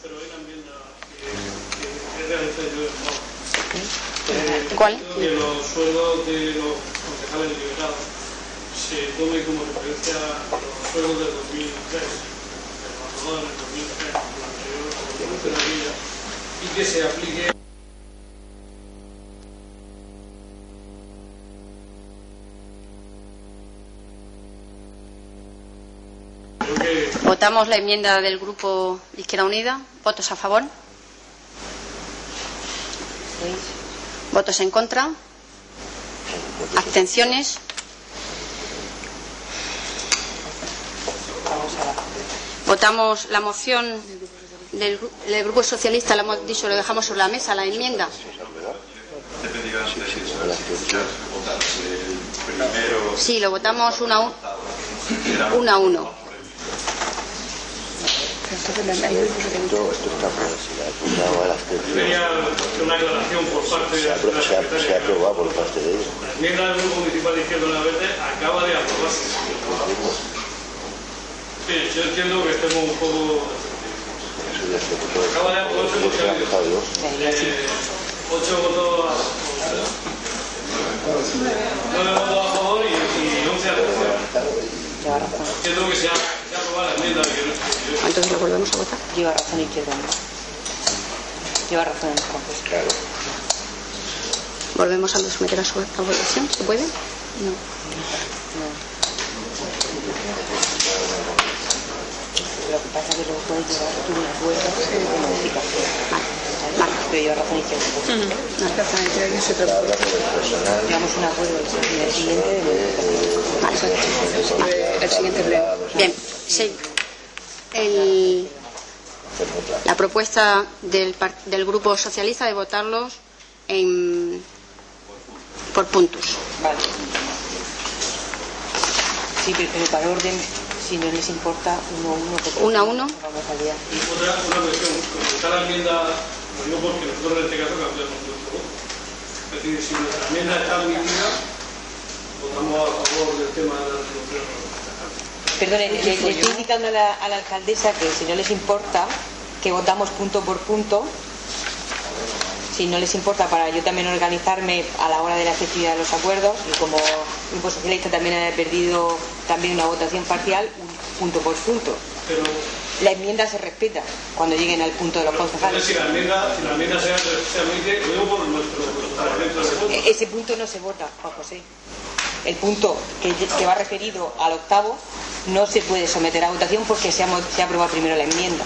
¿Cuál? Que los sueldos de los concejales liberados se tomen como referencia los sueldos del dos mil tres, el aprobado en el dos mil tres, el anterior funcionario, y que se aplique. Votamos la enmienda del Grupo Izquierda Unida. ¿Votos a favor? ¿Votos en contra? ¿Abstenciones? Votamos la moción del, del Grupo Socialista, la hemos dicho, lo dejamos sobre la mesa, la enmienda. Sí, lo votamos una a uno. A uno. Tenía una aclaración por parte de la secretaria. Se ha aprobado por parte de ellos. La enmienda del Grupo Municipal de Izquierda Unida Verde acaba de aprobarse. Sí, yo entiendo que estemos un poco. Acaba de aprobarse porque ha habido eh, ocho votos a favor. nueve votos a favor y, y once a favor. Entiendo que se ha, se ha aprobado la enmienda de que no. Entonces lo volvemos a votar. Lleva razón Izquierda Unida. Lleva razón entonces. Claro. ¿Volvemos a someter a su a votación? ¿Se puede? No. No. Lo que pasa es que luego puedes llevar tu acuerdo de modificación. Vale. Vale. Pero lleva razón Izquierda Unida. No, exactamente, no se preocupe. Llevamos un acuerdo y el siguiente de modificación. Vale. El siguiente pleno. Bien, sí. El, la propuesta del, del Grupo Socialista de votarlos en, por puntos. Vale. Sí, pero, pero para orden, si no les importa, uno a uno. Uno a uno. Vamos a liar. Y otra una cuestión, como está la enmienda, lo digo porque nosotros en este caso cambiamos nuestro voto. Es decir, si nuestra enmienda está admitida, votamos a favor del tema de la resolución. Perdone, le, le estoy indicando a la, a la alcaldesa que si no les importa, que votamos punto por punto, si no les importa, para yo también organizarme a la hora de la efectividad de los acuerdos, y como Grupo Socialista también ha perdido también una votación parcial, punto por punto. Pero la enmienda se respeta cuando lleguen al punto de los concejales. Si la enmienda, si la enmienda se, se admite, lo digo por nuestro reglamento de voto. Ese punto no se vota, Juan José. El punto que, que va referido al octavo no se puede someter a votación porque se ha, se ha aprobado primero la enmienda.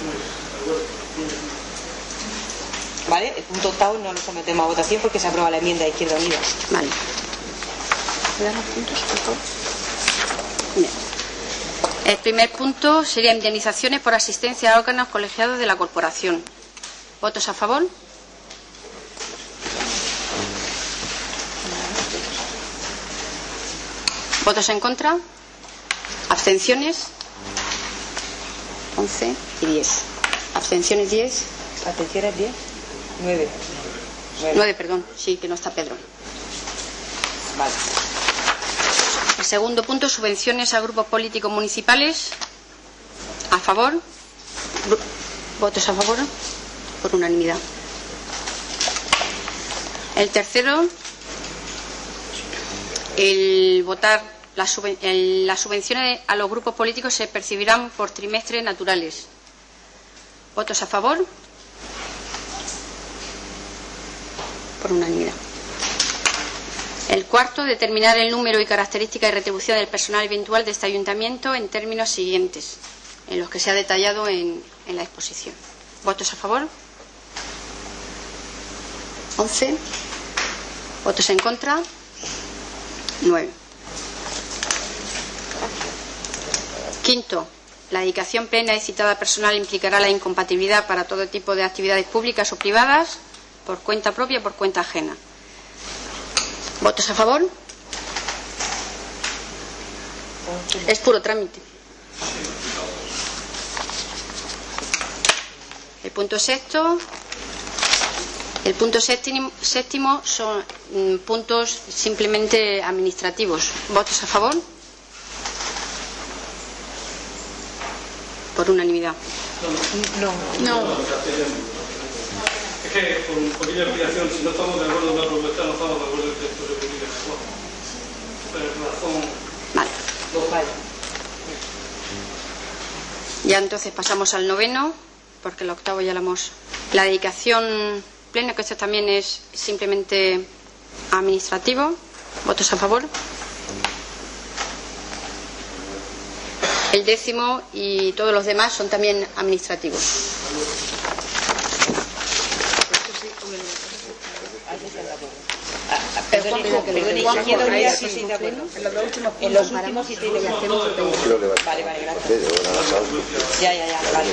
¿Vale? El punto octavo no lo sometemos a votación porque se aprueba la enmienda de Izquierda Unida. Vale. ¿Me dan los puntos, por favor? Bien. El primer punto sería indemnizaciones por asistencia a órganos colegiados de la corporación. ¿Votos a favor? ¿Votos en contra? ¿Abstenciones? once y diez. ¿Abstenciones diez? ¿Abstenciones diez? nueve. nueve, perdón. Sí, que no está Pedro. Vale. El segundo punto, subvenciones a grupos políticos municipales. ¿A favor? ¿Votos a favor? Por unanimidad. El tercero, el votar las, subven el, las subvenciones a los grupos políticos se percibirán por trimestres naturales. ¿Votos a favor? Por unanimidad. El cuarto, determinar el número y características y retribución del personal eventual de este ayuntamiento en términos siguientes, en los que se ha detallado en, en la exposición. ¿Votos a favor? once. ¿Votos en contra? nueve. Quinto, La dedicación plena y citada personal implicará la incompatibilidad para todo tipo de actividades públicas o privadas, por cuenta propia o por cuenta ajena. ¿Votos a favor? Es puro trámite. El punto sexto. El punto séptimo, séptimo son mm, puntos simplemente administrativos. ¿Votos a favor? Por unanimidad. No. No. Es que, por una pequeña explicación, si no estamos de acuerdo con la propuesta, no estamos de acuerdo en el texto de publica. Pero razón. Vale. Vale. Ya entonces pasamos al noveno, porque el octavo ya lo hemos. La dedicación plena, que esto también es simplemente administrativo. ¿Votos a favor? El décimo y todos los demás son también administrativos. Perdón, perdón, Izquierda Unida sí estoy de acuerdo. En los últimos sí estoy de acuerdo. Vale, vale, gracias. Ya, ya, ya, vale.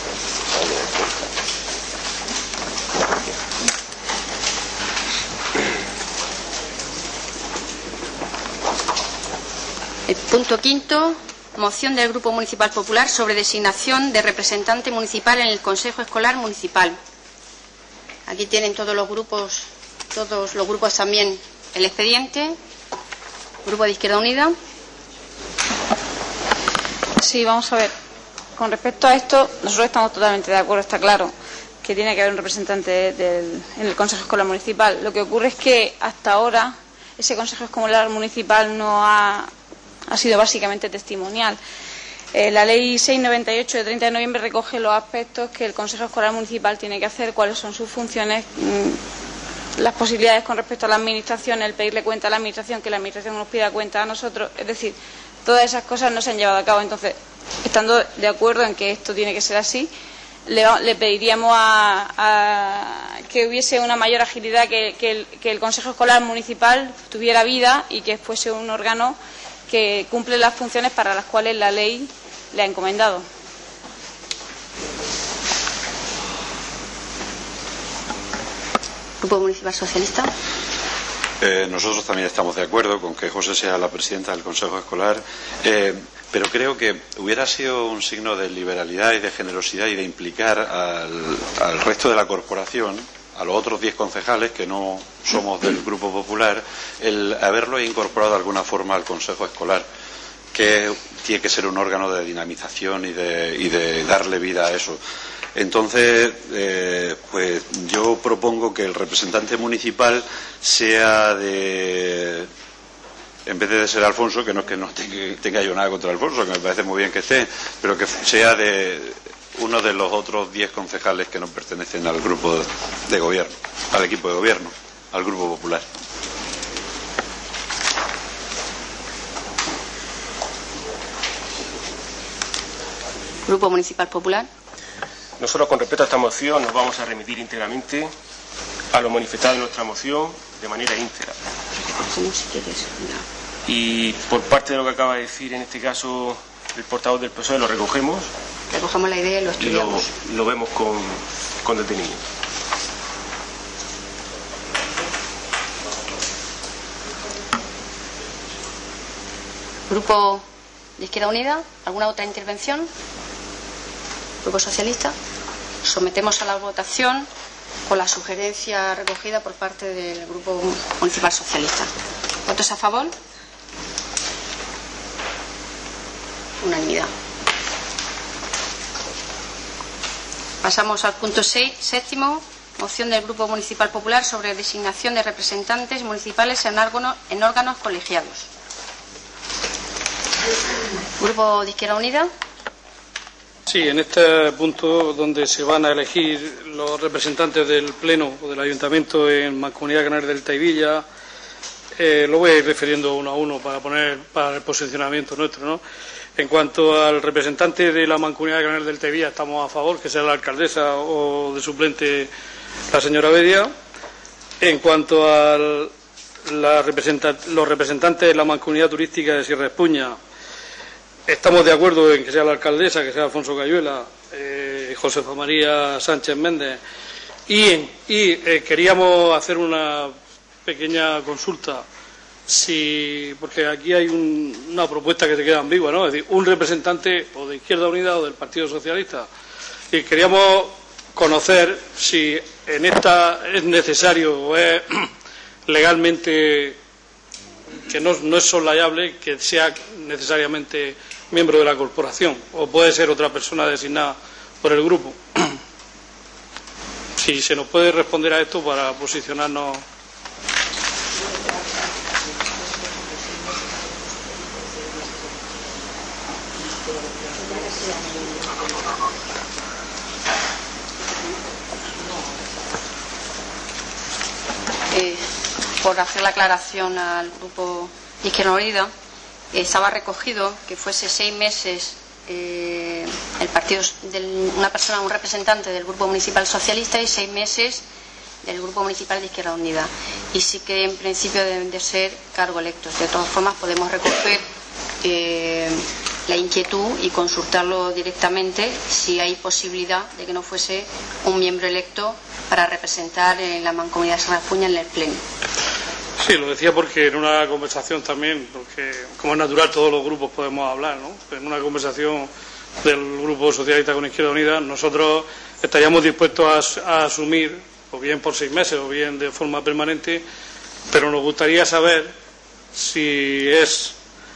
El punto quinto, moción del Grupo Municipal Popular sobre designación de representante municipal en el Consejo Escolar Municipal. Aquí tienen todos los grupos, todos los grupos también el expediente. Grupo de Izquierda Unida. Sí, vamos a ver. Con respecto a esto, nosotros estamos totalmente de acuerdo, está claro que tiene que haber un representante del, en el Consejo Escolar Municipal. Lo que ocurre es que hasta ahora ese Consejo Escolar Municipal no ha, ha sido básicamente testimonial. Eh, la Ley seiscientos noventa y ocho de treinta de noviembre recoge los aspectos que el Consejo Escolar Municipal tiene que hacer, cuáles son sus funciones, mmm, las posibilidades con respecto a la Administración, el pedirle cuenta a la Administración, que la Administración nos pida cuenta a nosotros. Es decir, todas esas cosas no se han llevado a cabo. Entonces, estando de acuerdo en que esto tiene que ser así, le, le pediríamos a, a que hubiese una mayor agilidad, que, que, el, que el Consejo Escolar Municipal tuviera vida y que fuese un órgano que cumple las funciones para las cuales la ley le ha encomendado. Grupo Municipal Socialista. Eh, nosotros también estamos de acuerdo con que José sea la presidenta del Consejo Escolar, eh, pero creo que hubiera sido un signo de liberalidad y de generosidad y de implicar al, al resto de la corporación, a los otros diez concejales que no somos del Grupo Popular, el haberlo incorporado de alguna forma al Consejo Escolar, que tiene que ser un órgano de dinamización y de, y de darle vida a eso. Entonces, eh, pues yo propongo que el representante municipal sea de, en vez de ser Alfonso, que no es que no tenga, tenga yo nada contra Alfonso, que me parece muy bien que esté, pero que sea de uno de los otros diez concejales que no pertenecen al grupo de gobierno, al equipo de gobierno, al Grupo Popular. Grupo Municipal Popular. Nosotros, con respecto a esta moción, nos vamos a remitir íntegramente a lo manifestado en nuestra moción de manera íntegra. Como si quieres. Y por parte de lo que acaba de decir, en este caso, el portavoz del P S O E, lo recogemos. Recogemos la idea y lo estudiamos. Y lo, lo vemos con, con detenimiento. Grupo de Izquierda Unida, ¿alguna otra intervención? Grupo Socialista. Sometemos a la votación con la sugerencia recogida por parte del Grupo Municipal Socialista. ¿Votos a favor? Unanimidad. Pasamos al punto seis, séptimo, moción del Grupo Municipal Popular sobre designación de representantes municipales en órganos, en órganos colegiados. Grupo de Izquierda Unida. Sí, en este punto donde se van a elegir los representantes del Pleno o del Ayuntamiento en Mancomunidad Canaria del Taivilla, eh, lo voy a ir refiriendo uno a uno para poner para el posicionamiento nuestro, ¿no? En cuanto al representante de la Mancomunidad Canaria del Taivilla, estamos a favor que sea la alcaldesa o de suplente la señora Bedia. En cuanto a la representa los representantes de la Mancomunidad Turística de Sierra Espuña, estamos de acuerdo en que sea la alcaldesa, que sea Alfonso Cayuela, eh, Josefa María Sánchez Méndez, y, en, y eh, queríamos hacer una pequeña consulta, si porque aquí hay un, una propuesta que se queda ambigua, ¿no? Es decir, un representante o de Izquierda Unida o del Partido Socialista, y queríamos conocer si en esta es necesario o es legalmente que no, no es soslayable que sea necesariamente miembro de la corporación, o puede ser otra persona designada por el grupo. Si se nos puede responder a esto para posicionarnos. Eh, por hacer la aclaración al grupo de Izquierda Unida, eh, estaba recogido que fuese seis meses eh, el partido del, una persona, un representante del Grupo Municipal Socialista y seis meses del Grupo Municipal de Izquierda Unida. Y sí que en principio deben de ser cargo electos. De todas formas podemos recoger eh, la inquietud y consultarlo directamente si hay posibilidad de que no fuese un miembro electo para representar en la Mancomunidad de Serrapuña en el Pleno. Sí, lo decía porque en una conversación también, porque como es natural todos los grupos podemos hablar, ¿no? En una conversación del Grupo Socialista con Izquierda Unida, nosotros estaríamos dispuestos a, a asumir, o bien por seis meses o bien de forma permanente, pero nos gustaría saber si es,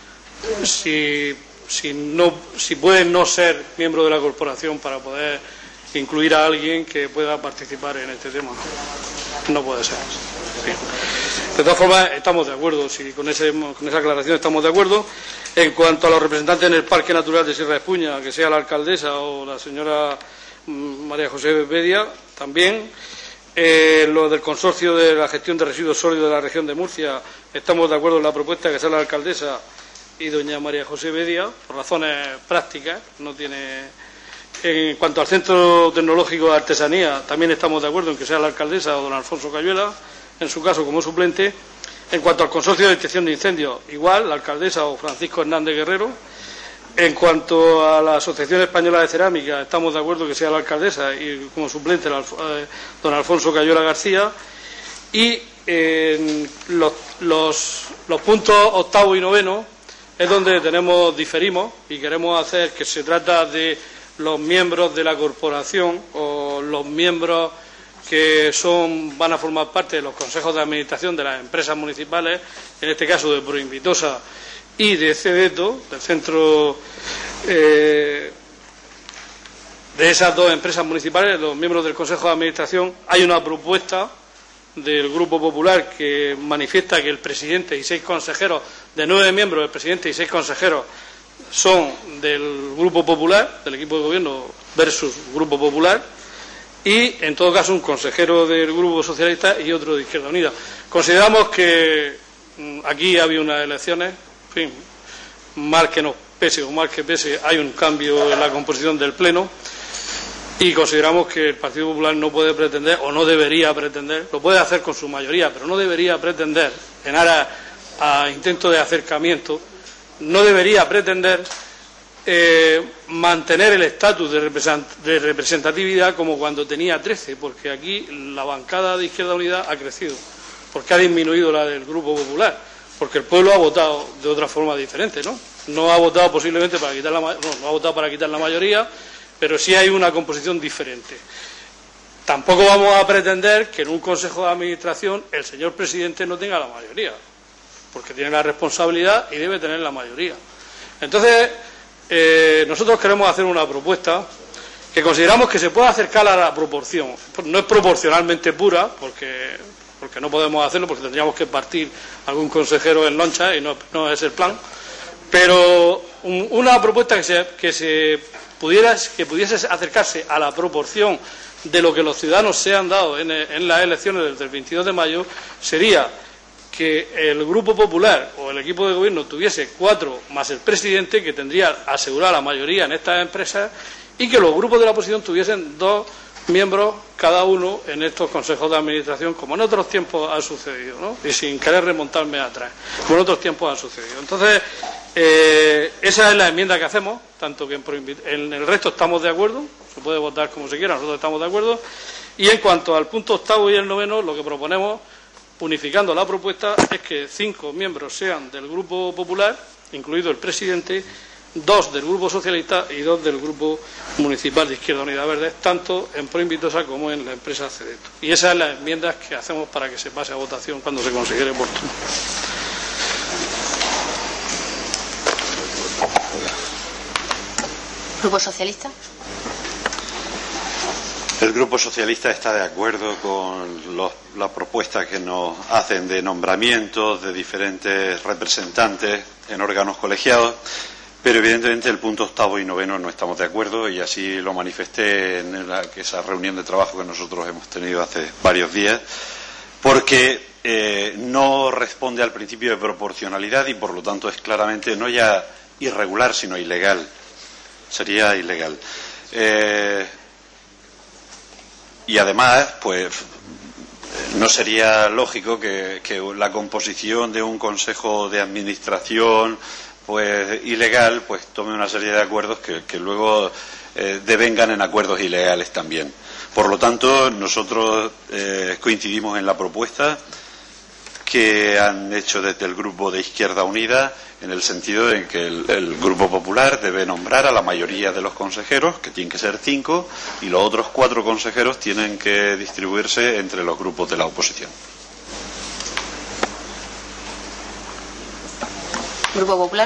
si, si no, si puede no ser miembro de la corporación para poder incluir a alguien que pueda participar en este tema. No puede ser. Sí. De todas formas, estamos de acuerdo, si con, ese, con esa aclaración estamos de acuerdo. En cuanto a los representantes en el Parque Natural de Sierra de Espuña, que sea la alcaldesa o la señora María José Bedia, también. Eh, lo del consorcio de la gestión de residuos sólidos de la región de Murcia, estamos de acuerdo en la propuesta que sea la alcaldesa y doña María José Bedia, por razones prácticas. No tiene. En cuanto al Centro Tecnológico de Artesanía, también estamos de acuerdo en que sea la alcaldesa o don Alfonso Cayuela, en su caso como suplente. En cuanto al Consorcio de Detección de Incendios, igual, la alcaldesa o Francisco Hernández Guerrero. En cuanto a la Asociación Española de Cerámica, estamos de acuerdo que sea la alcaldesa y como suplente la, eh, don Alfonso Cayuela García. Y en los, los, los puntos octavo y noveno es donde tenemos diferimos y queremos hacer que se trata de los miembros de la corporación o los miembros que son van a formar parte de los consejos de administración de las empresas municipales, en este caso de Proinvitosa y de CEDETO, del centro eh, de esas dos empresas municipales, los miembros del Consejo de Administración. Hay una propuesta del Grupo Popular que manifiesta que el presidente y seis consejeros, de nueve miembros, el presidente y seis consejeros son del Grupo Popular, del equipo de gobierno versus Grupo Popular, y en todo caso un consejero del Grupo Socialista y otro de Izquierda Unida. Consideramos que aquí ha habido unas elecciones, en fin, mal que nos pese o mal que pese, hay un cambio en la composición del Pleno y consideramos que el Partido Popular no puede pretender, o no debería pretender, lo puede hacer con su mayoría, pero no debería pretender, en aras a intento de acercamiento, no debería pretender eh, mantener el estatus de, represent de representatividad como cuando tenía trece, porque aquí la bancada de Izquierda Unida ha crecido, porque ha disminuido la del Grupo Popular, porque el pueblo ha votado de otra forma diferente, ¿no? No ha votado posiblemente para quitar la no, no ha votado para quitar la mayoría, pero sí hay una composición diferente. Tampoco vamos a pretender que en un Consejo de Administración el señor presidente no tenga la mayoría, porque tiene la responsabilidad y debe tener la mayoría. Entonces, eh, nosotros queremos hacer una propuesta que consideramos que se puede acercar a la proporción. No es proporcionalmente pura, porque, porque no podemos hacerlo, porque tendríamos que partir algún consejero en loncha y no, no es el plan, pero un, una propuesta que se, que se pudiera, que pudiese acercarse a la proporción de lo que los ciudadanos se han dado en, en las elecciones desde el veintidós de mayo sería que el Grupo Popular o el equipo de gobierno tuviese cuatro más el presidente, que tendría asegurada la mayoría en estas empresas, y que los grupos de la oposición tuviesen dos miembros cada uno en estos consejos de administración, como en otros tiempos ha sucedido, ¿no? Y sin querer remontarme atrás, como en otros tiempos ha sucedido. Entonces, eh, esa es la enmienda que hacemos, tanto que en, en el resto estamos de acuerdo, se puede votar como se quiera, nosotros estamos de acuerdo, y en cuanto al punto octavo y el noveno, lo que proponemos, unificando la propuesta, es que cinco miembros sean del Grupo Popular, incluido el presidente, dos del Grupo Socialista y dos del Grupo Municipal de Izquierda Unida Verde, tanto en Proinvitosa como en la empresa Cedeto. Y esas son las enmiendas que hacemos para que se pase a votación cuando se considere oportuno. ¿Grupo Socialista? El Grupo Socialista está de acuerdo con los, las propuestas que nos hacen de nombramientos de diferentes representantes en órganos colegiados, pero evidentemente el punto octavo y noveno no estamos de acuerdo, y así lo manifesté en la, esa reunión de trabajo que nosotros hemos tenido hace varios días, porque eh, no responde al principio de proporcionalidad y por lo tanto es claramente no ya irregular sino ilegal. Sería ilegal. Eh, y además, pues, no sería lógico que, que la composición de un consejo de administración, pues, ilegal, pues, tome una serie de acuerdos que, que luego eh, devengan en acuerdos ilegales también. Por lo tanto, nosotros eh, coincidimos en la propuesta que han hecho desde el Grupo de Izquierda Unida, en el sentido de que el, el Grupo Popular debe nombrar a la mayoría de los consejeros, que tienen que ser cinco, y los otros cuatro consejeros tienen que distribuirse entre los grupos de la oposición. Grupo Popular.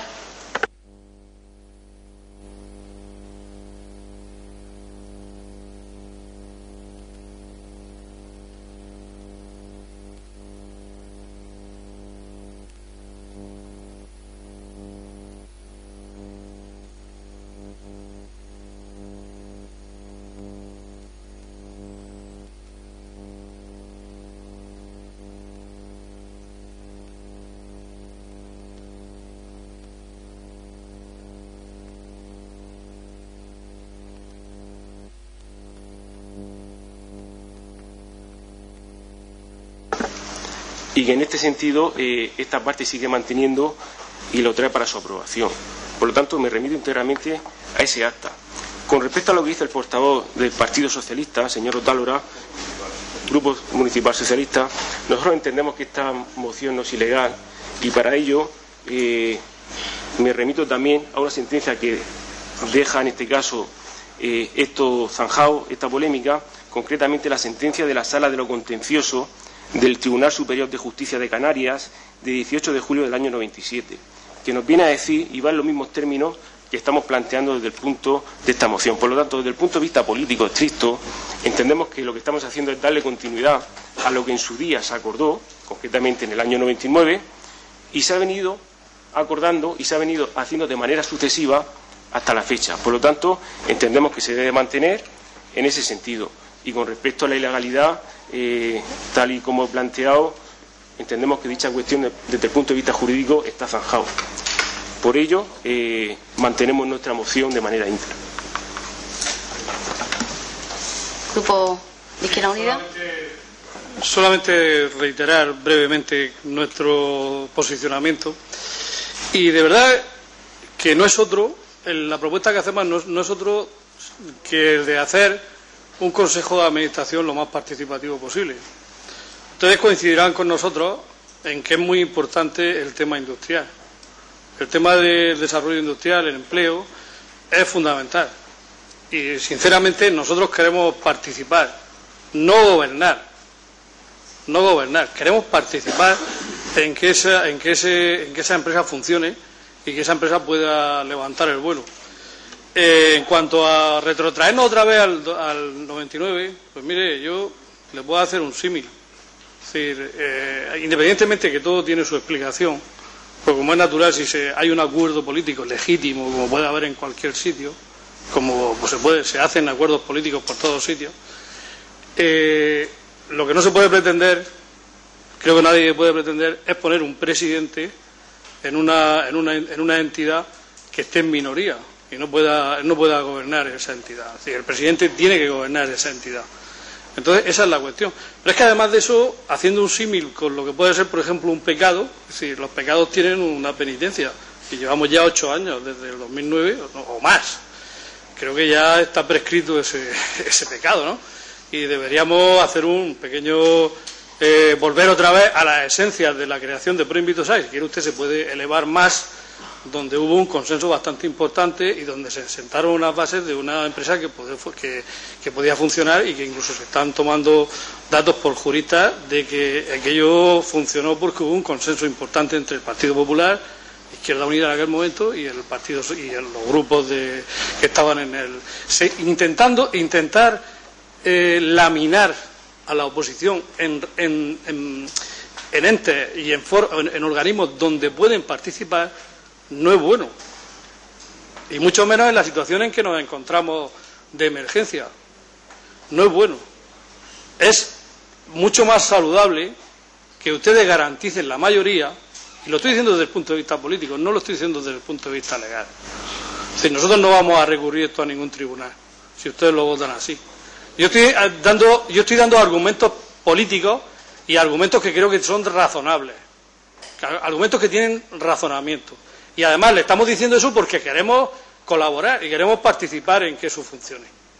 Y que en este sentido eh, esta parte sigue manteniendo y lo trae para su aprobación. Por lo tanto, me remito íntegramente a ese acta. Con respecto a lo que dice el portavoz del Partido Socialista, señor Otálora, Grupo Municipal Socialista, nosotros entendemos que esta moción no es ilegal y para ello eh, me remito también a una sentencia que deja en este caso eh, esto zanjado, esta polémica, concretamente la sentencia de la Sala de lo Contencioso del Tribunal Superior de Justicia de Canarias de dieciocho de julio del año noventa y siete, que nos viene a decir, y va en los mismos términos que estamos planteando desde el punto de esta moción. Por lo tanto, desde el punto de vista político estricto, entendemos que lo que estamos haciendo es darle continuidad a lo que en su día se acordó, concretamente en el año noventa y nueve, y se ha venido acordando y se ha venido haciendo de manera sucesiva hasta la fecha. Por lo tanto, entendemos que se debe mantener en ese sentido. Y con respecto a la ilegalidad, eh, tal y como he planteado, entendemos que dicha cuestión, desde el punto de vista jurídico, está zanjado. Por ello, eh, mantenemos nuestra moción de manera íntegra. Grupo de Izquierda Unida. Solamente, solamente reiterar brevemente nuestro posicionamiento. Y de verdad que no es otro, la propuesta que hacemos no, no es otro que el de hacer un consejo de administración lo más participativo posible. Ustedes coincidirán con nosotros en que es muy importante el tema industrial. El tema del desarrollo industrial, el empleo, es fundamental. Y, sinceramente, nosotros queremos participar, no gobernar. No gobernar. Queremos participar en que esa, en que ese, en que esa empresa funcione y que esa empresa pueda levantar el vuelo. Eh, en cuanto a retrotraernos otra vez al, al noventa y nueve, pues mire, yo le puedo hacer un símil. Es decir, eh, independientemente que todo tiene su explicación, pues como es natural, si se, hay un acuerdo político legítimo, como puede haber en cualquier sitio, como pues se, puede, se hacen acuerdos políticos por todos sitios, eh, lo que no se puede pretender, creo que nadie puede pretender, es poner un presidente en una, en una, en una entidad que esté en minoría. y no pueda, no pueda gobernar esa entidad. Es decir, el presidente tiene que gobernar esa entidad. Entonces, esa es la cuestión. Pero es que además de eso, haciendo un símil con lo que puede ser, por ejemplo, un pecado, es decir, los pecados tienen una penitencia, y llevamos ya ocho años, desde el dos mil nueve o, o más. Creo que ya está prescrito ese, ese pecado, ¿no? Y deberíamos hacer un pequeño... Eh, volver otra vez a las esencias de la creación de ProInvitoSai. Si quiere usted, se puede elevar más, donde hubo un consenso bastante importante y donde se sentaron unas bases de una empresa que, puede, que, que podía funcionar y que incluso se están tomando datos por juristas de que aquello funcionó porque hubo un consenso importante entre el Partido Popular, Izquierda Unida en aquel momento, y el partido y el, los grupos de, que estaban en el... Se, intentando intentar eh, laminar a la oposición en, en, en, en entes y en, for, en, en organismos donde pueden participar, no es bueno. Y mucho menos en la situación en que nos encontramos de emergencia. No es bueno. Es mucho más saludable que ustedes garanticen la mayoría, y lo estoy diciendo desde el punto de vista político, no lo estoy diciendo desde el punto de vista legal. Es decir, nosotros no vamos a recurrir esto a ningún tribunal, si ustedes lo votan así. Yo estoy dando, yo estoy dando argumentos políticos y argumentos que creo que son razonables, argumentos que tienen razonamiento. Y además le estamos diciendo eso porque queremos colaborar y queremos participar en que eso funcione.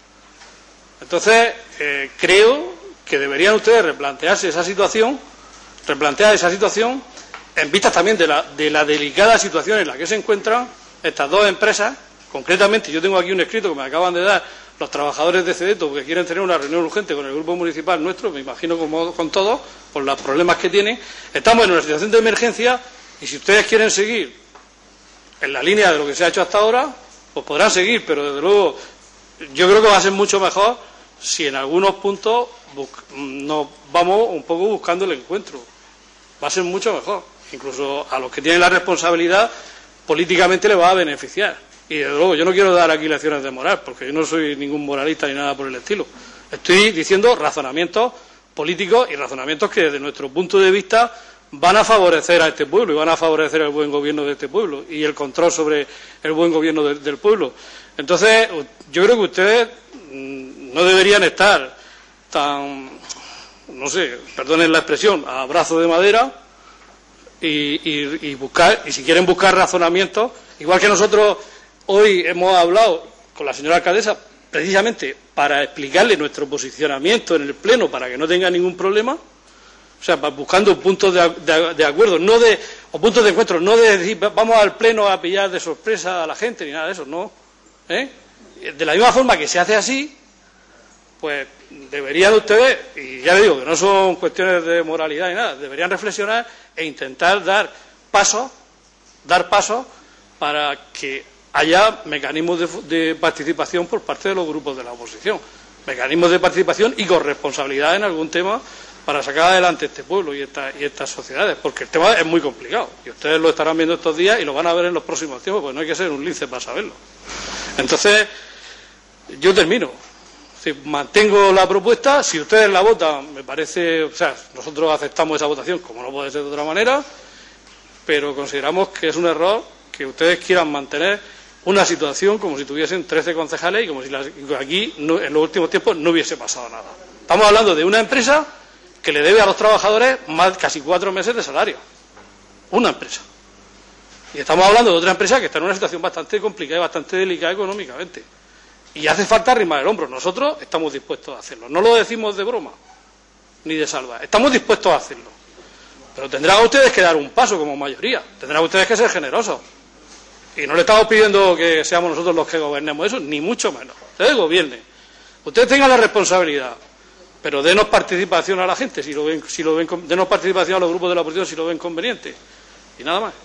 Entonces, eh, creo que deberían ustedes replantearse esa situación, replantear esa situación en vistas también de la, de la delicada situación en la que se encuentran estas dos empresas. Concretamente, yo tengo aquí un escrito que me acaban de dar los trabajadores de Cedeto, que quieren tener una reunión urgente con el grupo municipal nuestro, me imagino como con todos, por los problemas que tienen. Estamos en una situación de emergencia y si ustedes quieren seguir en la línea de lo que se ha hecho hasta ahora, pues podrán seguir, pero desde luego yo creo que va a ser mucho mejor si en algunos puntos nos vamos un poco buscando el encuentro. Va a ser mucho mejor. Incluso a los que tienen la responsabilidad políticamente les va a beneficiar. Y desde luego yo no quiero dar aquí lecciones de moral, porque yo no soy ningún moralista ni nada por el estilo. Estoy diciendo razonamientos políticos y razonamientos que desde nuestro punto de vista van a favorecer a este pueblo y van a favorecer el buen gobierno de este pueblo y el control sobre el buen gobierno de, del pueblo. Entonces, yo creo que ustedes no deberían estar tan, no sé, perdonen la expresión, a brazo de madera y, y, y buscar, y si quieren buscar razonamientos, igual que nosotros hoy hemos hablado con la señora alcaldesa precisamente para explicarle nuestro posicionamiento en el Pleno para que no tenga ningún problema, o sea, buscando puntos de, de, de acuerdo, no de, o puntos de encuentro, no de decir vamos al Pleno a pillar de sorpresa a la gente ni nada de eso, no. ¿Eh? De la misma forma que se hace así, pues deberían ustedes, y ya le digo que no son cuestiones de moralidad ni nada, deberían reflexionar e intentar dar pasos, dar pasos para que haya mecanismos de, de participación por parte de los grupos de la oposición, mecanismos de participación y corresponsabilidad en algún tema para sacar adelante este pueblo y, esta, y estas sociedades, porque el tema es muy complicado y ustedes lo estarán viendo estos días y lo van a ver en los próximos tiempos, porque no hay que ser un lince para saberlo. Entonces, yo termino. Si mantengo la propuesta, si ustedes la votan, me parece, o sea, nosotros aceptamos esa votación, como no puede ser de otra manera, pero consideramos que es un error que ustedes quieran mantener una situación como si tuviesen trece concejales y como si las, aquí no, en los últimos tiempos no hubiese pasado nada. Estamos hablando de una empresa que le debe a los trabajadores más casi cuatro meses de salario. Una empresa. Y estamos hablando de otra empresa que está en una situación bastante complicada y bastante delicada económicamente. Y hace falta arrimar el hombro. Nosotros estamos dispuestos a hacerlo. No lo decimos de broma ni de salva. Estamos dispuestos a hacerlo. Pero tendrán ustedes que dar un paso como mayoría. Tendrán ustedes que ser generosos. Y no le estamos pidiendo que seamos nosotros los que gobernemos eso, ni mucho menos. Ustedes gobiernen. Ustedes tengan la responsabilidad, pero denos participación a la gente, si lo ven, si lo ven, denos participación a los grupos de la oposición si lo ven conveniente. Y nada más.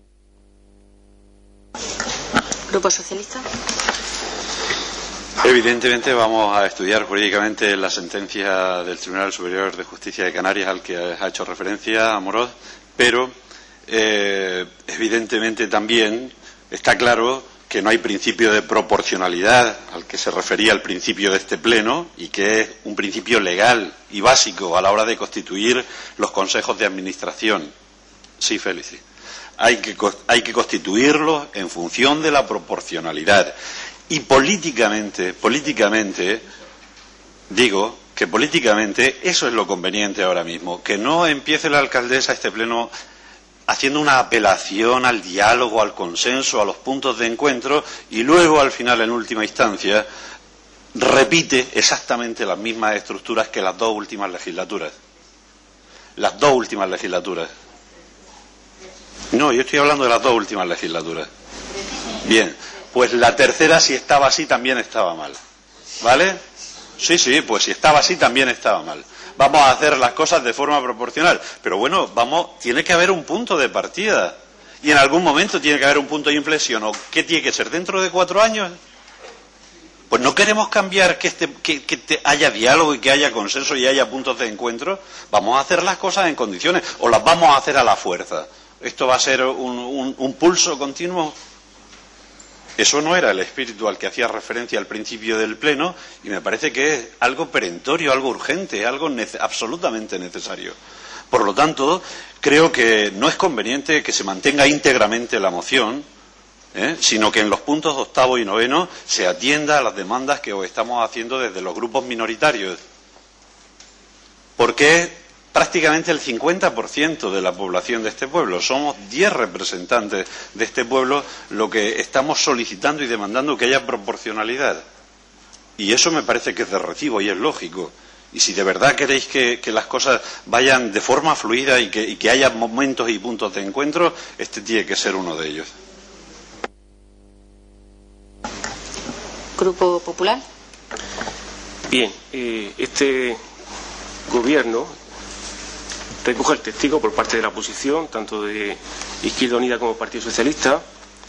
Grupo Socialista. Evidentemente vamos a estudiar jurídicamente la sentencia del Tribunal Superior de Justicia de Canarias al que ha hecho referencia Amorós, pero eh, evidentemente también está claro que no hay principio de proporcionalidad al que se refería al principio de este pleno y que es un principio legal y básico a la hora de constituir los consejos de administración. Sí, Félix. hay que, hay que constituirlos en función de la proporcionalidad. Y políticamente, políticamente, digo que políticamente eso es lo conveniente ahora mismo, que no empiece la alcaldesa este pleno haciendo una apelación al diálogo, al consenso, a los puntos de encuentro y luego, al final, en última instancia, repite exactamente las mismas estructuras que las dos últimas legislaturas. Las dos últimas legislaturas. No, yo estoy hablando de las dos últimas legislaturas. Bien, pues la tercera, si estaba así, también estaba mal. ¿Vale? Sí, sí, pues si estaba así, también estaba mal. Vamos a hacer las cosas de forma proporcional. Pero bueno, vamos, tiene que haber un punto de partida. Y en algún momento tiene que haber un punto de inflexión. ¿O qué tiene que ser? ¿Dentro de cuatro años? Pues no queremos cambiar que, este, que, que te haya diálogo y que haya consenso y haya puntos de encuentro. Vamos a hacer las cosas en condiciones. O las vamos a hacer a la fuerza. ¿Esto va a ser un, un, un pulso continuo? Eso no era el espíritu al que hacía referencia al principio del Pleno y me parece que es algo perentorio, algo urgente, algo nece- absolutamente necesario. Por lo tanto, creo que no es conveniente que se mantenga íntegramente la moción, ¿eh? sino que en los puntos octavo y noveno se atienda a las demandas que os estamos haciendo desde los grupos minoritarios. Porque prácticamente el cincuenta por ciento de la población de este pueblo, somos diez representantes de este pueblo, lo que estamos solicitando y demandando que haya proporcionalidad. Y eso me parece que es de recibo y es lógico. Y si de verdad queréis que, que las cosas vayan de forma fluida y que, y que haya momentos y puntos de encuentro, este tiene que ser uno de ellos. Grupo Popular. Bien, eh, este gobierno recoge el testigo por parte de la oposición, tanto de Izquierda Unida como Partido Socialista,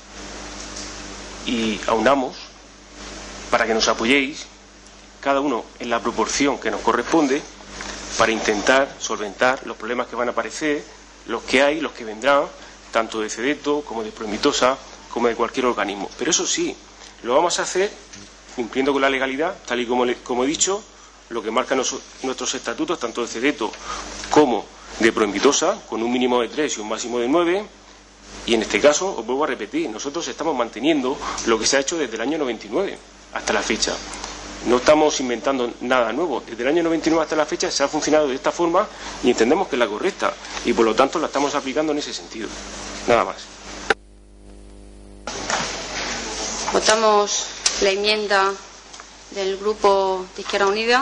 y aunamos para que nos apoyéis, cada uno en la proporción que nos corresponde, para intentar solventar los problemas que van a aparecer, los que hay, los que vendrán, tanto de CEDETO como de Promitosa, como de cualquier organismo. Pero eso sí, lo vamos a hacer cumpliendo con la legalidad, tal y como, le, como he dicho, lo que marcan nos, nuestros estatutos, tanto de CEDETO como de Promitosa, con un mínimo de tres y un máximo de nueve, y en este caso, os vuelvo a repetir, nosotros estamos manteniendo lo que se ha hecho desde el año noventa y nueve hasta la fecha. No estamos inventando nada nuevo. Desde el año noventa y nueve hasta la fecha se ha funcionado de esta forma y entendemos que es la correcta, y por lo tanto la estamos aplicando en ese sentido. Nada más. Votamos la enmienda del Grupo de Izquierda Unida.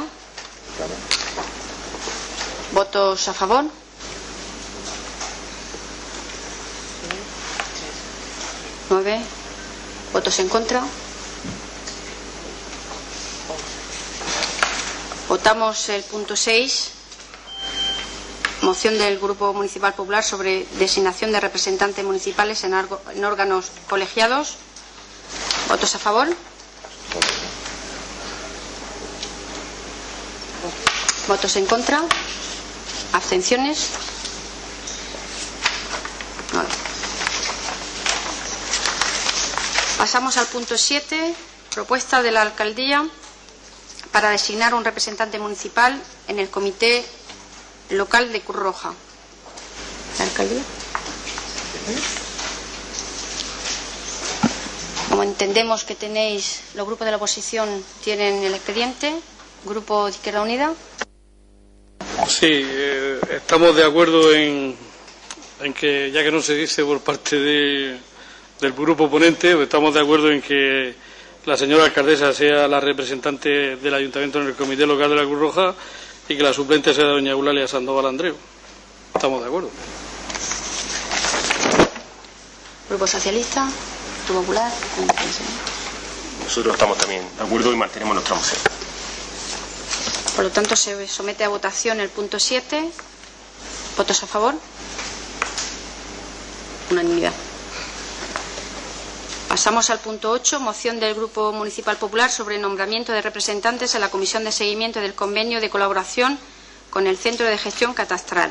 ¿Votos a favor? Nueve. ¿Votos en contra? Votamos el punto seis, moción del Grupo Municipal Popular sobre designación de representantes municipales en, en órganos colegiados. ¿Votos a favor? ¿Votos en contra? ¿Abstenciones? Vale. Pasamos al punto siete, propuesta de la alcaldía para designar un representante municipal en el comité local de Cruz Roja. ¿La alcaldía? Como entendemos que tenéis, los grupos de la oposición tienen el expediente, Grupo de Izquierda Unida. Sí, eh, estamos de acuerdo en, en que, ya que no se dice por parte de, del grupo ponente, pues estamos de acuerdo en que la señora alcaldesa sea la representante del ayuntamiento en el comité local de la Cruz Roja y que la suplente sea doña Eulalia Sandoval Andreu. Estamos de acuerdo. Grupo Socialista, Grupo Popular. Nosotros estamos también de acuerdo y mantenemos nuestra moción. Por lo tanto, se somete a votación el punto siete. ¿Votos a favor? Unanimidad. Pasamos al punto ocho, moción del Grupo Municipal Popular sobre nombramiento de representantes en la Comisión de Seguimiento del Convenio de Colaboración con el Centro de Gestión Catastral.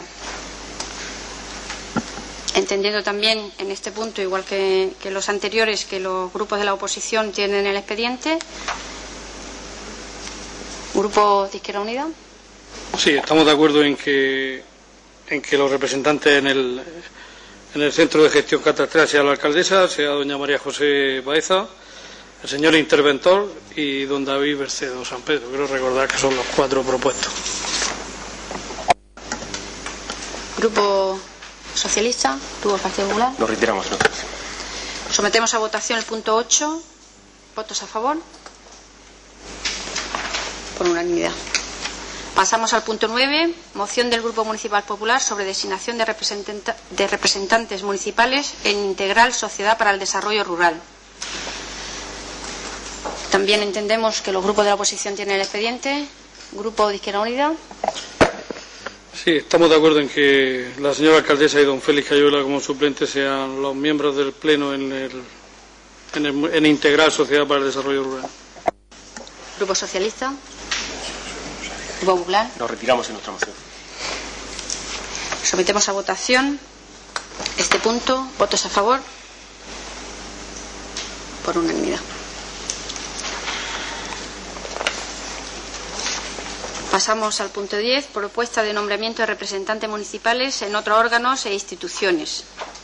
Entendiendo también en este punto, igual que, que los anteriores, que los grupos de la oposición tienen el expediente. ¿Grupo de Izquierda Unida? Sí, estamos de acuerdo en que, en que los representantes en el, En el Centro de Gestión Catastral sea la alcaldesa, sea doña María José Baeza, el señor interventor y don David Bercedo San Pedro. Quiero recordar que son los cuatro propuestos. Grupo Socialista, Grupo Partido Popular. Nos retiramos. ¿No? Sometemos a votación el punto ocho. ¿Votos a favor? Por unanimidad. Pasamos al punto nueve, moción del Grupo Municipal Popular sobre designación de, representanta, de representantes municipales en Integral Sociedad para el Desarrollo Rural. También entendemos que los grupos de la oposición tienen el expediente. Grupo de Izquierda Unida. Sí, estamos de acuerdo en que la señora alcaldesa y don Félix Cayuela como suplentes sean los miembros del Pleno en el, en el en Integral Sociedad para el Desarrollo Rural. Grupo Socialista. Grupo Popular. Nos retiramos en nuestra moción. Sometemos a votación este punto. ¿Votos a favor? Por unanimidad. Pasamos al punto diez, propuesta de nombramiento de representantes municipales en otros órganos e instituciones.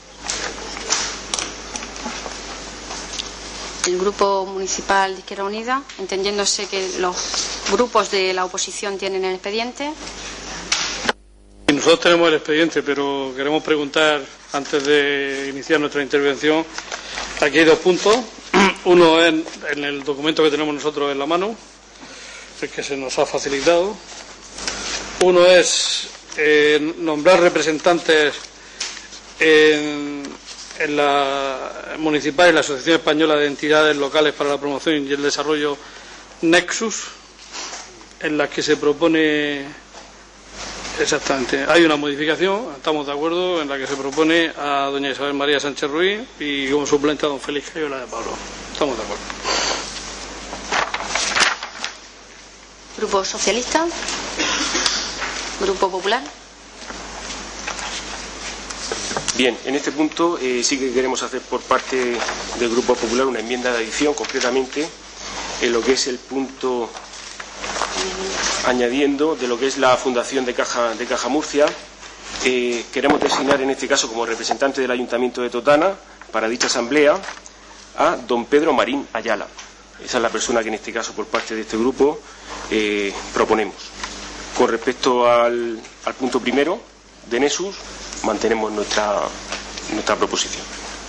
El Grupo Municipal de Izquierda Unida, entendiéndose que los grupos de la oposición tienen el expediente. Nosotros tenemos el expediente, pero queremos preguntar, antes de iniciar nuestra intervención, aquí hay dos puntos. Uno es en el documento que tenemos nosotros en la mano, el que se nos ha facilitado. Uno es eh, nombrar representantes en, en la municipal y la Asociación Española de Entidades Locales para la Promoción y el Desarrollo Nexus, en las que se propone exactamente, hay una modificación, estamos de acuerdo, en la que se propone a doña Isabel María Sánchez Ruiz y como suplente a don Félix Cayuela de Pablo. Estamos de acuerdo. Grupo Socialista. Grupo Popular. Bien, en este punto eh, sí que queremos hacer por parte del Grupo Popular una enmienda de adición, concretamente en lo que es el punto añadiendo de lo que es la Fundación de Caja, de Caja Murcia. Eh, queremos designar en este caso como representante del Ayuntamiento de Totana para dicha asamblea a don Pedro Marín Ayala. Esa es la persona que en este caso por parte de este grupo eh, proponemos. Con respecto al, al punto primero de Nexus, mantenemos nuestra, nuestra proposición.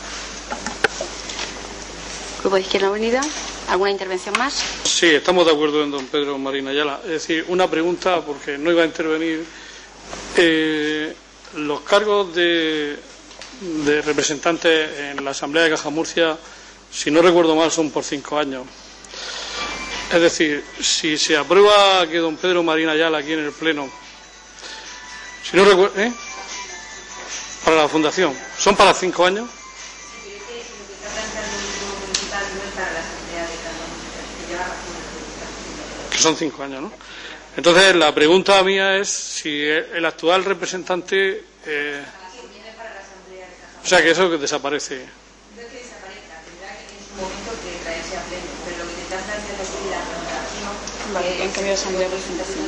Grupo de Izquierda Unida, ¿alguna intervención más? Sí, estamos de acuerdo en don Pedro Marín Ayala. Es decir, una pregunta, porque no iba a intervenir. Eh, los cargos de, de representantes en la Asamblea de Caja Murcia, si no recuerdo mal, son por cinco años. Es decir, si se aprueba que don Pedro Marín Ayala aquí en el Pleno, si no recuerdo, ¿eh? Para la Fundación, ¿son para cinco años? Que son cinco años, ¿no? Entonces, la pregunta mía es si el actual representante, eh, o sea, que eso que desaparece. Vale, en cambio de asamblea de representación.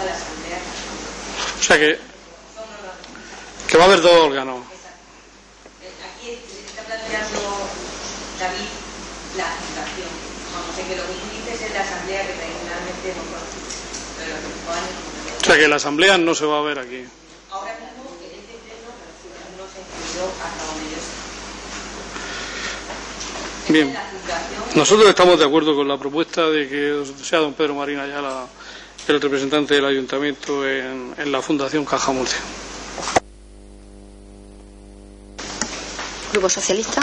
O sea que, que va a haber dos órganos. Aquí está planteando David la fundación. Vamos, que lo que tú dices es la asamblea que tradicionalmente hemos conocido. Pero los cinco años. O sea que la asamblea no se va a ver aquí. Ahora mismo en este pleno no se incluyó hasta donde yo sé. Bien. Nosotros estamos de acuerdo con la propuesta de que sea don Pedro Marín Ayala el representante del Ayuntamiento en, en la Fundación Caja Murcia. Grupo Socialista.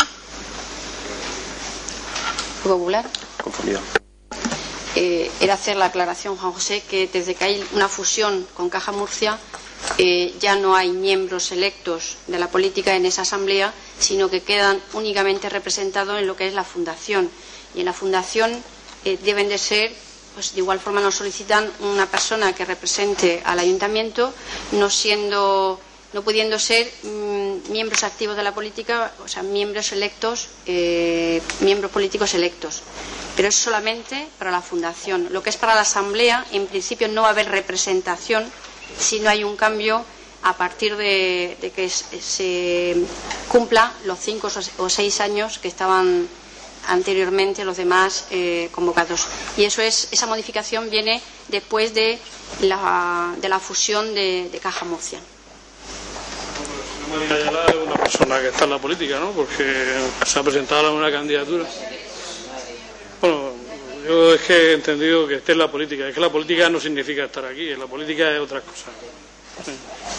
Grupo Popular. Conformidad. Eh, era hacer la aclaración, Juan José, que desde que hay una fusión con Caja Murcia eh, ya no hay miembros electos de la política en esa asamblea, sino que quedan únicamente representados en lo que es la fundación. Y en la fundación eh, deben de ser, pues de igual forma nos solicitan una persona que represente al ayuntamiento, no siendo, no pudiendo ser mmm, miembros activos de la política, o sea, miembros electos, eh, miembros políticos electos. Pero es solamente para la fundación. Lo que es para la asamblea, en principio no va a haber representación si no hay un cambio a partir de, de que se cumpla los cinco o seis años que estaban anteriormente los demás eh, convocados. Y eso es, esa modificación viene después de la, de la fusión de, de Caja Murcia. María Ayala es una persona que está en la política, ¿no? Porque se ha presentado a una candidatura. Bueno, yo es que he entendido que esté en la política. Es que la política no significa estar aquí, la política es otra cosa. Sí.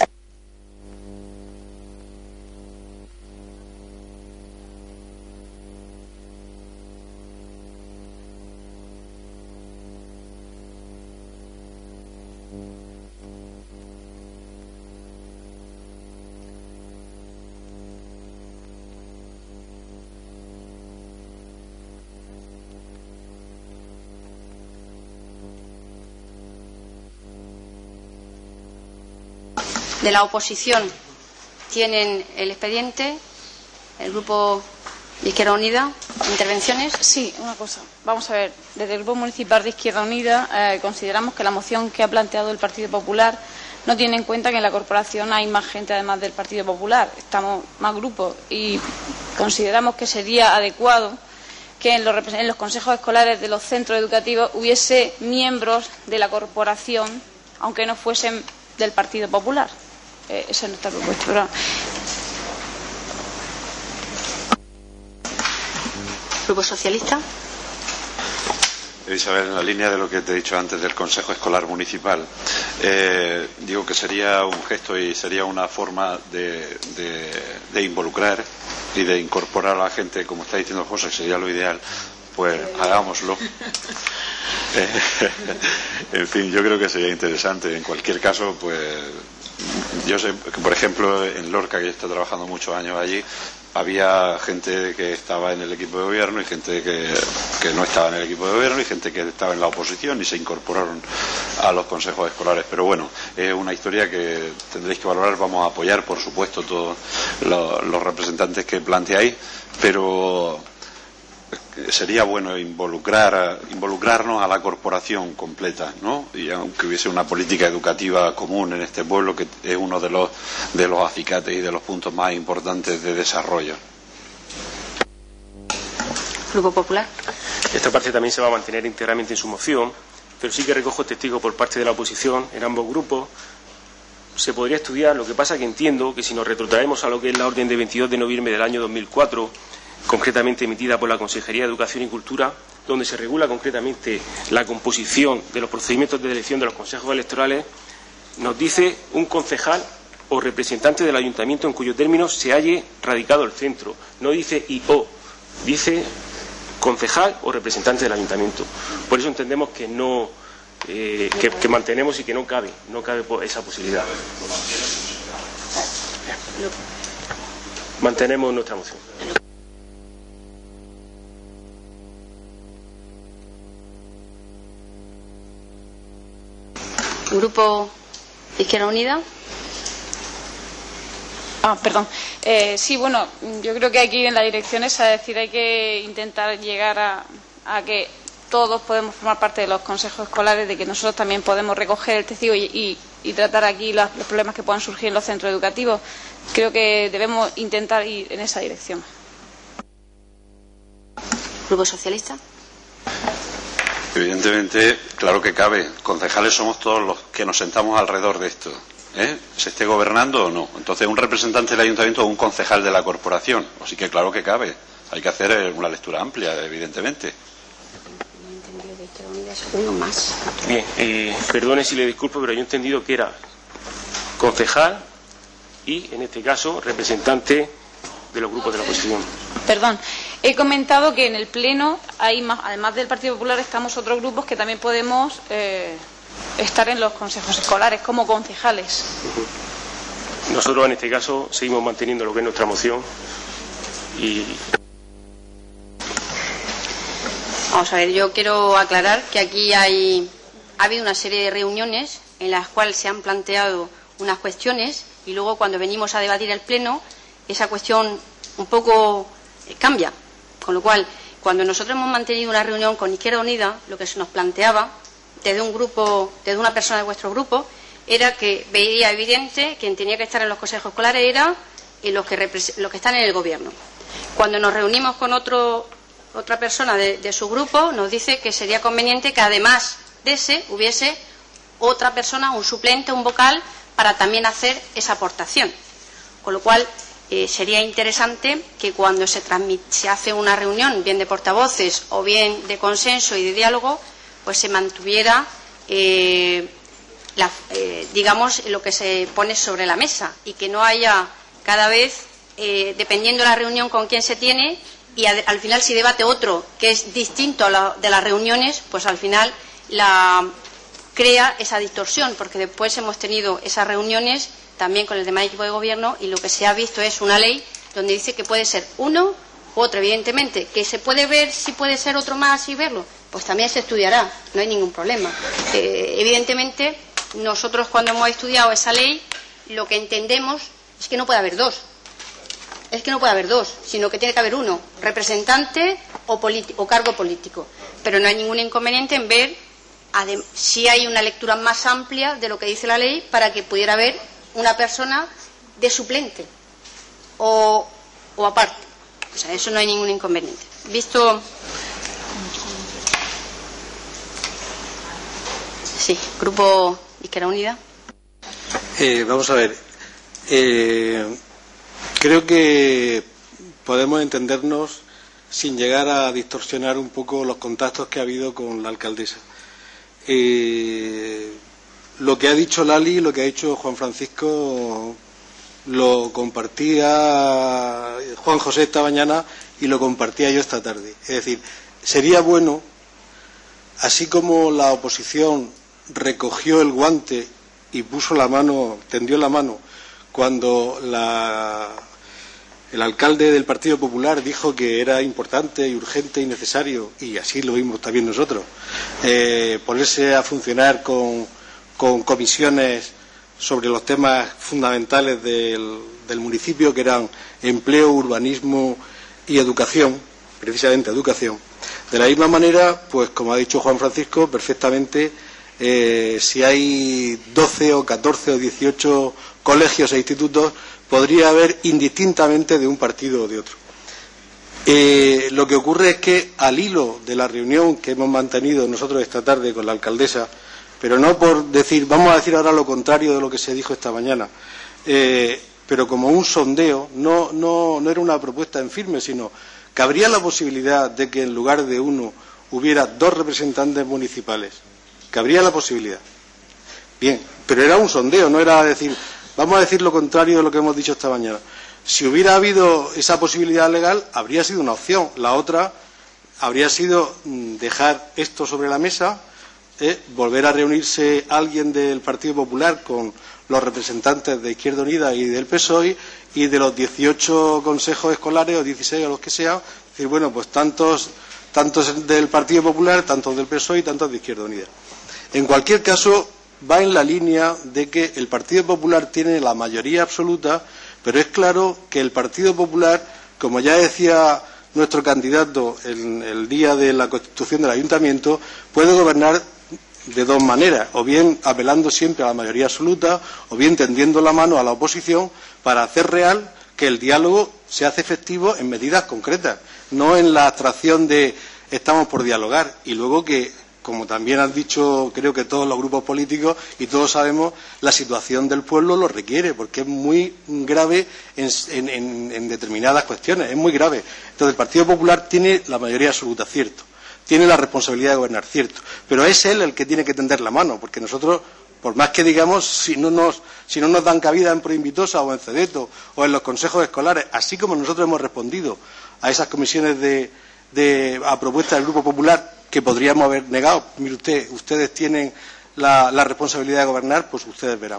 De la oposición tienen el expediente, el Grupo de Izquierda Unida, intervenciones. Sí, una cosa. Vamos a ver, desde el Grupo Municipal de Izquierda Unida eh, consideramos que la moción que ha planteado el Partido Popular no tiene en cuenta que en la corporación hay más gente además del Partido Popular, estamos más grupos y consideramos que sería adecuado que en los, en los consejos escolares de los centros educativos hubiese miembros de la corporación, aunque no fuesen del Partido Popular. Eh, esa es nuestra propuesta. Pero... Grupo Socialista. Isabel, en la línea de lo que te he dicho antes del Consejo Escolar Municipal, eh, digo que sería un gesto y sería una forma de, de, de involucrar y de incorporar a la gente, como está diciendo José, que sería lo ideal, pues hagámoslo. Eh, en fin, yo creo que sería interesante. En cualquier caso, pues yo sé que, por ejemplo, en Lorca, que yo estoy trabajando muchos años allí, había gente que estaba en el equipo de gobierno y gente que, que no estaba en el equipo de gobierno y gente que estaba en la oposición y se incorporaron a los consejos escolares. Pero bueno, es una historia que tendréis que valorar. Vamos a apoyar, por supuesto, todos los, los representantes que planteáis, pero sería bueno involucrar involucrarnos a la corporación completa, ¿no? Y aunque hubiese una política educativa común en este pueblo, que es uno de los de los acicates y de los puntos más importantes de desarrollo. Grupo Popular. Esta parte también se va a mantener íntegramente en su moción, pero sí que recojo testigos por parte de la oposición en ambos grupos. Se podría estudiar, lo que pasa que entiendo que si nos retrotraemos a lo que es la orden de veintidós de noviembre del año dos mil cuatro, concretamente emitida por la Consejería de Educación y Cultura, donde se regula concretamente la composición de los procedimientos de elección de los consejos electorales, nos dice un concejal o representante del ayuntamiento en cuyo término se halle radicado el centro. No dice I O, dice concejal o representante del ayuntamiento. Por eso entendemos que no eh, que, que mantenemos y que no cabe, no cabe esa posibilidad. Mantenemos nuestra moción. Grupo Izquierda Unida. Ah, perdón. Eh, sí, bueno, yo creo que aquí en la dirección esa, es decir, hay que intentar llegar a, a que todos podemos formar parte de los consejos escolares, de que nosotros también podemos recoger el testigo y, y, y tratar aquí los, los problemas que puedan surgir en los centros educativos. Creo que debemos intentar ir en esa dirección. Grupo Socialista. Evidentemente, claro que cabe. Concejales somos todos los que nos sentamos alrededor de esto, ¿eh? Se esté gobernando o no. Entonces, un representante del ayuntamiento o un concejal de la corporación. Así que claro que cabe. Hay que hacer una lectura amplia, evidentemente. Uno más. Bien, eh, perdone si le disculpo, pero yo he entendido que era concejal y, en este caso, representante de los grupos de la oposición. Perdón, he comentado que en el Pleno, hay más, además del Partido Popular, estamos otros grupos que también podemos eh, estar en los consejos escolares como concejales. Nosotros, en este caso, seguimos manteniendo lo que es nuestra moción y... Vamos a ver, yo quiero aclarar que aquí hay, ha habido una serie de reuniones en las cuales se han planteado unas cuestiones y luego cuando venimos a debatir el Pleno, esa cuestión un poco eh, cambia. Con lo cual, cuando nosotros hemos mantenido una reunión con Izquierda Unida, lo que se nos planteaba desde un grupo, desde una persona de vuestro grupo, era que veía evidente que quien tenía que estar en los consejos escolares era y los que, los que están en el Gobierno. Cuando nos reunimos con otro, otra persona de, de su grupo, nos dice que sería conveniente que además de ese hubiese otra persona, un suplente, un vocal, para también hacer esa aportación. Con lo cual, eh, sería interesante que cuando se, se hace una reunión, bien de portavoces o bien de consenso y de diálogo, pues se mantuviera, eh, la, eh, digamos, lo que se pone sobre la mesa y que no haya cada vez, eh, dependiendo de la reunión con quién se tiene, y a, al final si debate otro que es distinto a la, de las reuniones, pues al final la crea esa distorsión, porque después hemos tenido esas reuniones también con el demás equipo de gobierno y lo que se ha visto es una ley donde dice que puede ser uno u otro. Evidentemente, que se puede ver si puede ser otro más y verlo, pues también se estudiará, no hay ningún problema. Eh, evidentemente, nosotros cuando hemos estudiado esa ley, lo que entendemos es que no puede haber dos. Es que no puede haber dos, sino que tiene que haber uno, representante o, o cargo político. Pero no hay ningún inconveniente en ver si hay una lectura más amplia de lo que dice la ley para que pudiera haber una persona de suplente o, o aparte. O sea, eso no hay ningún inconveniente. Visto. Sí, Grupo Izquierda Unida. Eh, vamos a ver. Eh, creo que podemos entendernos sin llegar a distorsionar un poco los contactos que ha habido con la alcaldesa. Eh, lo que ha dicho Lali, lo que ha dicho Juan Francisco, lo compartía Juan José esta mañana y lo compartía yo esta tarde. Es decir, sería bueno, así como la oposición recogió el guante y puso la mano, tendió la mano cuando la, el alcalde del Partido Popular dijo que era importante y urgente y necesario, y así lo vimos también nosotros, eh, ponerse a funcionar con, con comisiones sobre los temas fundamentales del, del municipio, que eran empleo, urbanismo y educación, precisamente educación. De la misma manera, pues como ha dicho Juan Francisco, perfectamente, eh, si hay doce o catorce o dieciocho colegios e institutos, podría haber indistintamente de un partido o de otro. Eh, lo que ocurre es que al hilo de la reunión que hemos mantenido nosotros esta tarde con la alcaldesa, pero no por decir, vamos a decir ahora lo contrario de lo que se dijo esta mañana, eh, pero como un sondeo, no, no, no era una propuesta en firme, sino que habría la posibilidad de que en lugar de uno hubiera dos representantes municipales. Que habría la posibilidad. Bien, pero era un sondeo, no era decir, vamos a decir lo contrario de lo que hemos dicho esta mañana. Si hubiera habido esa posibilidad legal, habría sido una opción. La otra habría sido dejar esto sobre la mesa, eh, volver a reunirse alguien del Partido Popular con los representantes de Izquierda Unida y del P S O E y de los dieciocho consejos escolares o dieciséis o los que sean, decir, bueno, pues tantos, tantos del Partido Popular, tantos del P S O E y tantos de Izquierda Unida. En cualquier caso, va en la línea de que el Partido Popular tiene la mayoría absoluta, pero es claro que el Partido Popular, como ya decía nuestro candidato el, el día de la constitución del ayuntamiento, puede gobernar de dos maneras, o bien apelando siempre a la mayoría absoluta, o bien tendiendo la mano a la oposición para hacer real que el diálogo se hace efectivo en medidas concretas, no en la abstracción de estamos por dialogar, y luego que, como también han dicho creo que todos los grupos políticos y todos sabemos, la situación del pueblo lo requiere, porque es muy grave en, en, en determinadas cuestiones, es muy grave. Entonces el Partido Popular tiene la mayoría absoluta, cierto, tiene la responsabilidad de gobernar, cierto, pero es él el que tiene que tender la mano, porque nosotros, por más que digamos, si no nos, si no nos dan cabida en Proinvitosa o en Cedeto o en los consejos escolares, así como nosotros hemos respondido a esas comisiones de, de a propuesta del Grupo Popular, que podríamos haber negado. Mire usted, ustedes tienen la, la responsabilidad de gobernar, pues ustedes verán.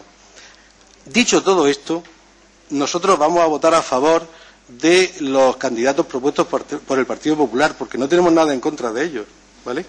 Dicho todo esto, nosotros vamos a votar a favor de los candidatos propuestos por, por el Partido Popular, porque no tenemos nada en contra de ellos, ¿vale?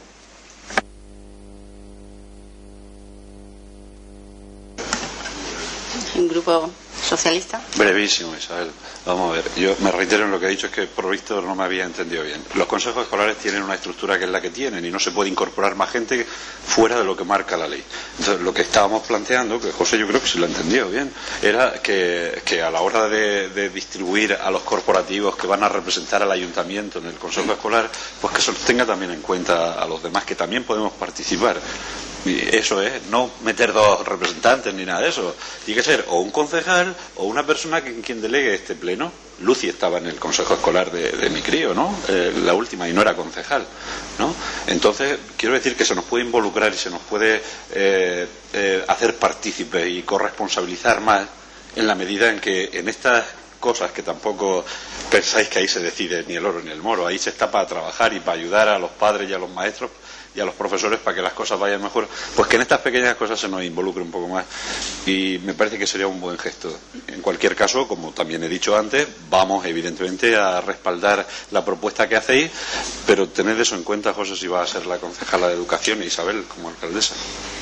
El Grupo Socialista. Brevísimo, Isabel. Vamos a ver, yo me reitero en lo que he dicho, es que por visto no me había entendido bien. Los consejos escolares tienen una estructura que es la que tienen y no se puede incorporar más gente fuera de lo que marca la ley. Entonces, lo que estábamos planteando, que José yo creo que sí lo ha entendido bien, era que, que a la hora de, de distribuir a los corporativos que van a representar al ayuntamiento en el consejo escolar, pues que se los tenga también en cuenta a los demás, que también podemos participar. Y eso es, no meter dos representantes ni nada de eso. Tiene que ser o un concejal o una persona que, quien delegue este pleno. Lucy estaba en el consejo escolar de, de mi crío, ¿no? Eh, la última, y no era concejal, ¿no? Entonces, quiero decir que se nos puede involucrar y se nos puede eh, eh, hacer partícipes y corresponsabilizar más en la medida en que en estas cosas que tampoco pensáis que ahí se decide ni el oro ni el moro, ahí se está para trabajar y para ayudar a los padres y a los maestros y a los profesores para que las cosas vayan mejor, pues que en estas pequeñas cosas se nos involucre un poco más, y me parece que sería un buen gesto. En cualquier caso, como también he dicho antes, vamos evidentemente a respaldar la propuesta que hacéis, pero tened eso en cuenta, José, si va a ser la concejala de Educación y Isabel como alcaldesa.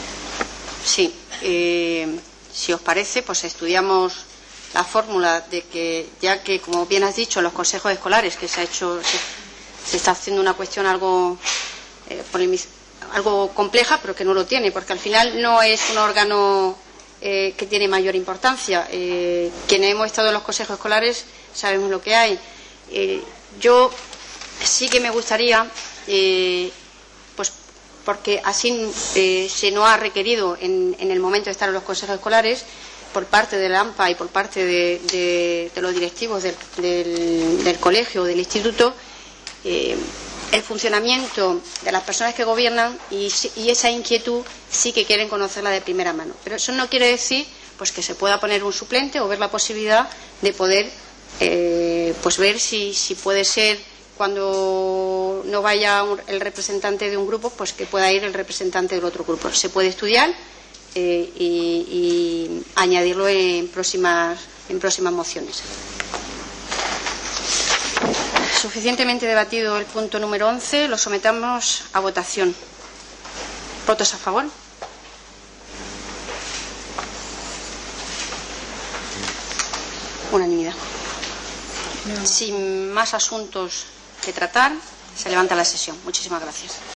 Sí, eh, si os parece, pues estudiamos la fórmula de que, ya que, como bien has dicho, los consejos escolares, que se ha hecho, se, se está haciendo una cuestión algo eh, algo compleja, pero que no lo tiene, porque al final no es un órgano eh, que tiene mayor importancia. Eh, quienes hemos estado en los consejos escolares sabemos lo que hay. Eh, yo sí que me gustaría, eh, pues porque así eh, se nos ha requerido en, en el momento de estar en los consejos escolares, por parte de la A M P A y por parte de, de, de los directivos del, del, del colegio o del instituto, eh, el funcionamiento de las personas que gobiernan y, y esa inquietud sí que quieren conocerla de primera mano. Pero eso no quiere decir pues que se pueda poner un suplente o ver la posibilidad de poder eh, pues ver si, si puede ser, cuando no vaya un, el representante de un grupo, pues que pueda ir el representante del otro grupo. Se puede estudiar eh, y, y añadirlo en próximas, en próximas mociones. Suficientemente debatido el punto número once, lo sometamos a votación. ¿Votos a favor? Unanimidad. Sin más asuntos que tratar, se levanta la sesión. Muchísimas gracias.